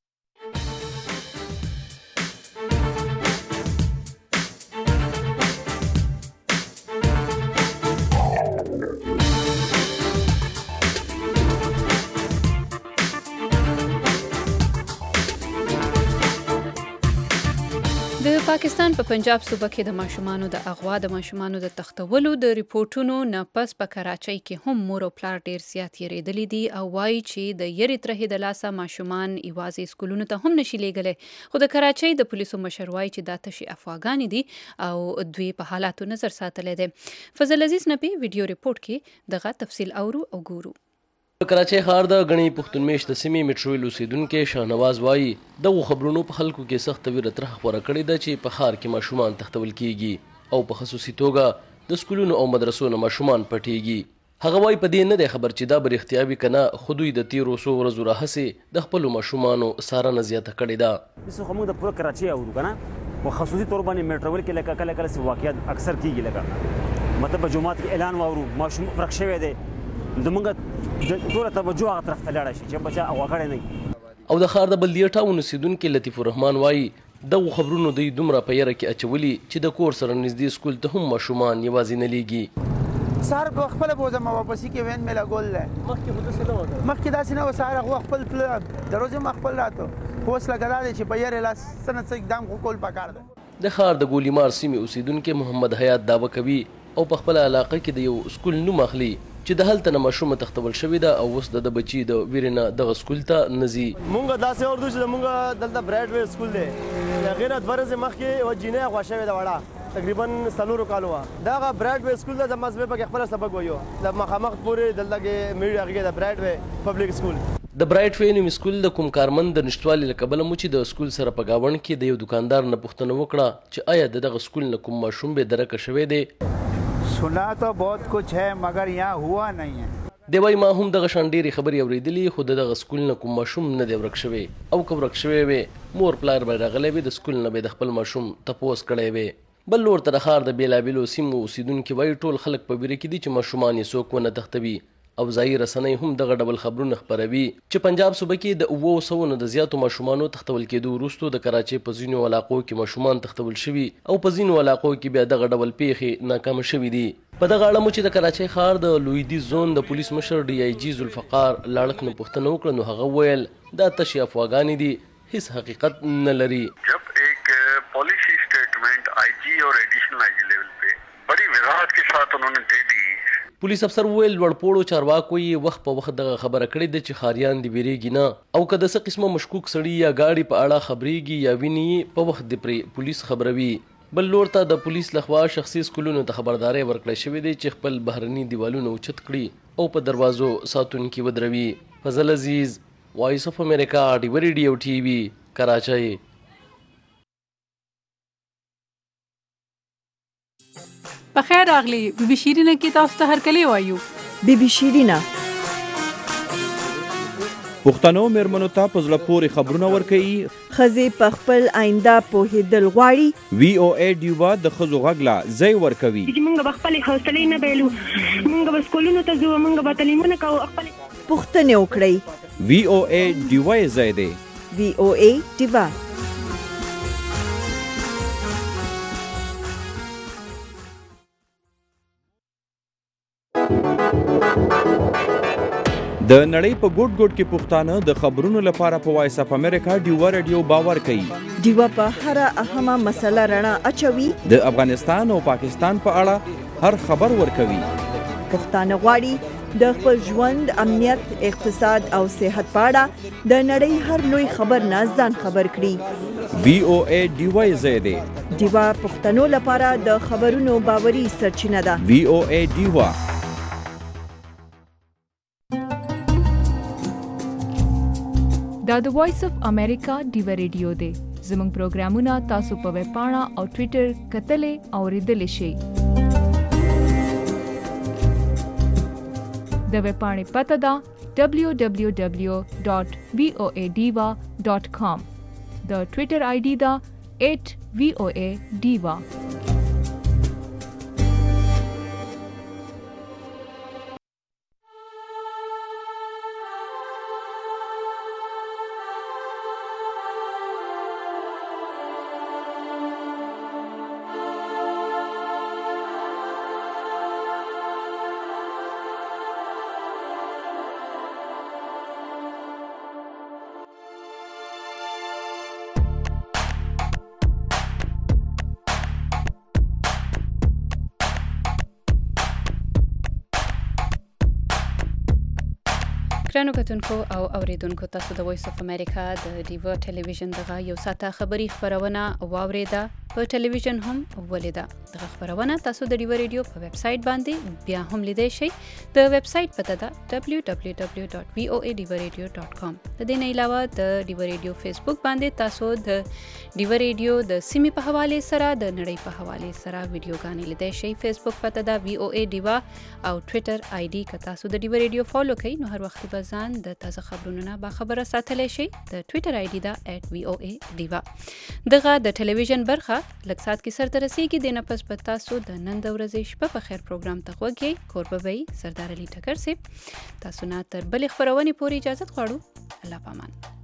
د پاکستان په پنجاب صوبه کې د ماشومانو د اغوا د ماشومانو د تختولو د ریپورتونو نه پس په کراچۍ کې هم مور او پلار ډیر زیات یریدلي دي او وایي چې د یری ترهې د لاسه ماشومان یوازې سکولونو ته هم نشي لیږلی خو د کراچۍ د پولیسو مشر وایي چې دا تشې افواګانې دي او دوی په حالاتو نظر ساتلی دی فضل عزیز نبی ویډیو ریپورت کې دغه تفصیل اورو او ګورو په کراچۍ ښار د غني پښتون میشته سیمې میټرویل اوسیدونکي شاهنواز وایي دغو خبرونو په خلکو کې سخته ویره ترخه خپره کړې ده چې په ښار کې ماشومان تختول کیږي او په خصوصي توګه د سکولونو او مدرسو نه ماشومان پټیږي هغه وایي په دې نه دی خبر چې دا به رښتیا وي که نه خو دوی د تېرو څو ورځو راهیسې د خپلو ماشومانو څارنه زیاته کړې ده اوس خو موږ د پوره کراچۍ اورو که نه په خصوصي تور باندې میټرول کې لکه کله کله واقعیت اکثر کیږي لکه مطلب په جمعات کې اعلان واورو ماشوم ورک شوی دی زمونږ ټوله توجه هغه طرف ته لاړه شي چې بچا هغه نه او د ښار د بلدیه ټاون اوسیدونکي لطیف الرحمن وایي دغو خبرونو دوی دومره په یره کې اچولي چې د کور سره نږدې سکول ته هم ماشومان یوازې نه لیږي سهار په خپله بوځم واپسي کې وین مې لګول دی مخکې خو داسې نه وه مخکې داسې نه وه سهار هغه خپل تله د ورځې ما خپل راته خو اوس لکه دا دی چې په یرې لاس څه نه څه اقدام خو کول پکار دی د ښار د ګولیمار سیمې اوسیدونکي محمد حیات دعوه کوي او په خپله علاقه کې د یو سکول نوم اخلي چې د هلته نه ماشومه تختول شوې ده او اوس د بچي د ویرې نه دغه سکول ته نه ځي مونږ داسې اردو چې مونږ دلته برایډ وی سکول دی د هغې نه دوه ورځې مخکې یوه جینۍ غوا شوې ده وړه تقریبا څلورو کالو وه دا هغه برایډ وی سکول ده زما زوی پکې خپله سبق ویو د مخامخ پورې دلته کې میډ هغې د برایډ وی پبلیک سکول د برایټ وی نوم سکول د کوم کارمند د نشتوالي له کبله مو چې د سکول سره په ګاونډ کې د یو دکاندار نه پوښتنه وکړه چې آیا د دغه سکول نه کوم ماشوم بې درکه شوی دی سنا تو بہت کچھ ہے مگر یہاں ہوا نہیں ہے دی وایي ما هم دغه شان ډېرې خبرې اورېدلي خو د دغه سکول نه کوم ماشوم نه دی ورک شوی او که ورک شوی وی مور پلار به راغلی وي د سکول نه به د خپل ماشوم تپوس کړی وی بل لور ته د ښار د بېلابېلو سیمو اوسیدونکي وایي ټول خلک په ویره کې دي چې ماشومان یې څوک ونه تښتوي او ځایي رسنۍ هم دغه ډول خبرونه خپروي چې پنجاب صوبه کې د اوو سوو نه د زیاتو ماشومانو تښتول کېدو وروستو د کراچۍ په ځینو علاقو کې ماشومان تښتول شوي او په ځینو علاقو کې بیا دغه ډول پیښې ناکامه شوي دي په دغه اړه مو چې د کراچۍ ښار د لویدیځ زون د پولیس مشر ډي آی جي ذوالفقار لاړک نه پوښتنه وکړه نو هغه وویل دا تشې افواګانې دي هیڅ حقیقت نه لري जब एक पॉलिसी स्टेटमेंट आईजी और एडिशनल आईजी लेवल पे बड़ी वजाहत के साथ उन्होंने दे दी پولیس افسر وویل لوړپوړو چارواکو یې وخت په وخت دغه خبره کړې ده چې ښاریان دې ویریږي نه او که د څه قسمه مشکوک سړي یا ګاډي په اړه خبرېږي یا ویني په وخت دې پرې پولیس خبروي بل لور ته د پولیس لخوا شخصي سکولونو ته خبرداری ورکړی شوې دی چې خپل بهرني دیوالونه اوچت کړي او په دروازو ساتونکي ودروي فضل عزیز وایس اف امریکا ډیو ریډیو ټي وي کراچۍ په خیر راغلی بی بی شیرینه کې تاسو ته هرکلی وایو بی بی شیرینه پښتنو میرمنو ته په زړه پورې خبرونه ورکوي ښځې په خپل آینده پوهېدل غواړي وی او ای ډیوا د ښځو غږ له ځای ورکوي چې موږ به خپلې حوصلې نه بایلو موږ به سکولونو ته ځو موږ به تعلیمونه کوو خپلې پوښتنې وکړئ وی او ای ډیوا یې ځای دی وی او ای ډیوا د نړۍ په ګوټ ګوټ کې پښتانه د خبرونو لپاره په وایس اف امریکا ډیوا ریډیو باور کوي ډیوا په هر اهمه مسله رڼا اچوي د افغانستان او پاکستان په اړه هر خبر ورکوي پښتانه غواړي د خپل ژوند امنیت اقتصاد او صحت په اړه د نړۍ هر لوی خبر نه ځان خبر کړي وی او ای ډیوا یې ځای دی ډیوا پښتنو لپاره د خبرونو باوري سرچینه ده وی او ای ډیوا دا د وایس اف امریکا ډیوا ریډیو دی زموږ پروګرامونه تاسو په ویب پاڼه او ټوئیټر کتلې او ریډلې شئ د ویب پاڼې پته ده ډبلیو ډبلیو ډبلیو ډاٹ وی او ای ډیوا ډاٹ کام د ټوئیټر آی ډي ده ایٹ وی او ای ډیوا ګرانو کتونکو او اوریدونکو تاسو د وایس اف امریکا د ډیوا ټلویزیون دغه یو ساعته خبری خبرونه واوریده په ټلویزیون هم ولیده. دغه خبرونه تاسو د ډیو ریډیو په ویب سټ باندې بیا هم لیدای شئ. د ویب سټ پته ده دبلیو دبلیو دبلیو ډاټ وی او ای ډیو ریډیو ډاټ کام. د دې نه علاوه د ډیو ریډیو فیسبوک باندې تاسو د ډیو ریډیو د سیمې په حواله سره د نړۍ په حواله سره ویډیوګانې لیدای شئ. فیسبوک پته ده وی او ای ډیوا او ټوئیټر آی ډي که تاسو د ډیو ریډیو فالو کړئ نو هر وخت به ځان د تازه خبرونو نه با خبره ساتلی شئ. د ټوئیټر آی ډي ده ایټ وی او ای ډیوا. دغه د ټلویزیون برخه لږ ساعت کې سرته رسیږي. د نه پس په تاسو د نن د ورځې شپه په خیر پروګرام ته غوږ یې. کوربه سردار علي ټکر صاحب تاسو نه تر بلې خبرونې پورې اجازه غواړو. الله پامان.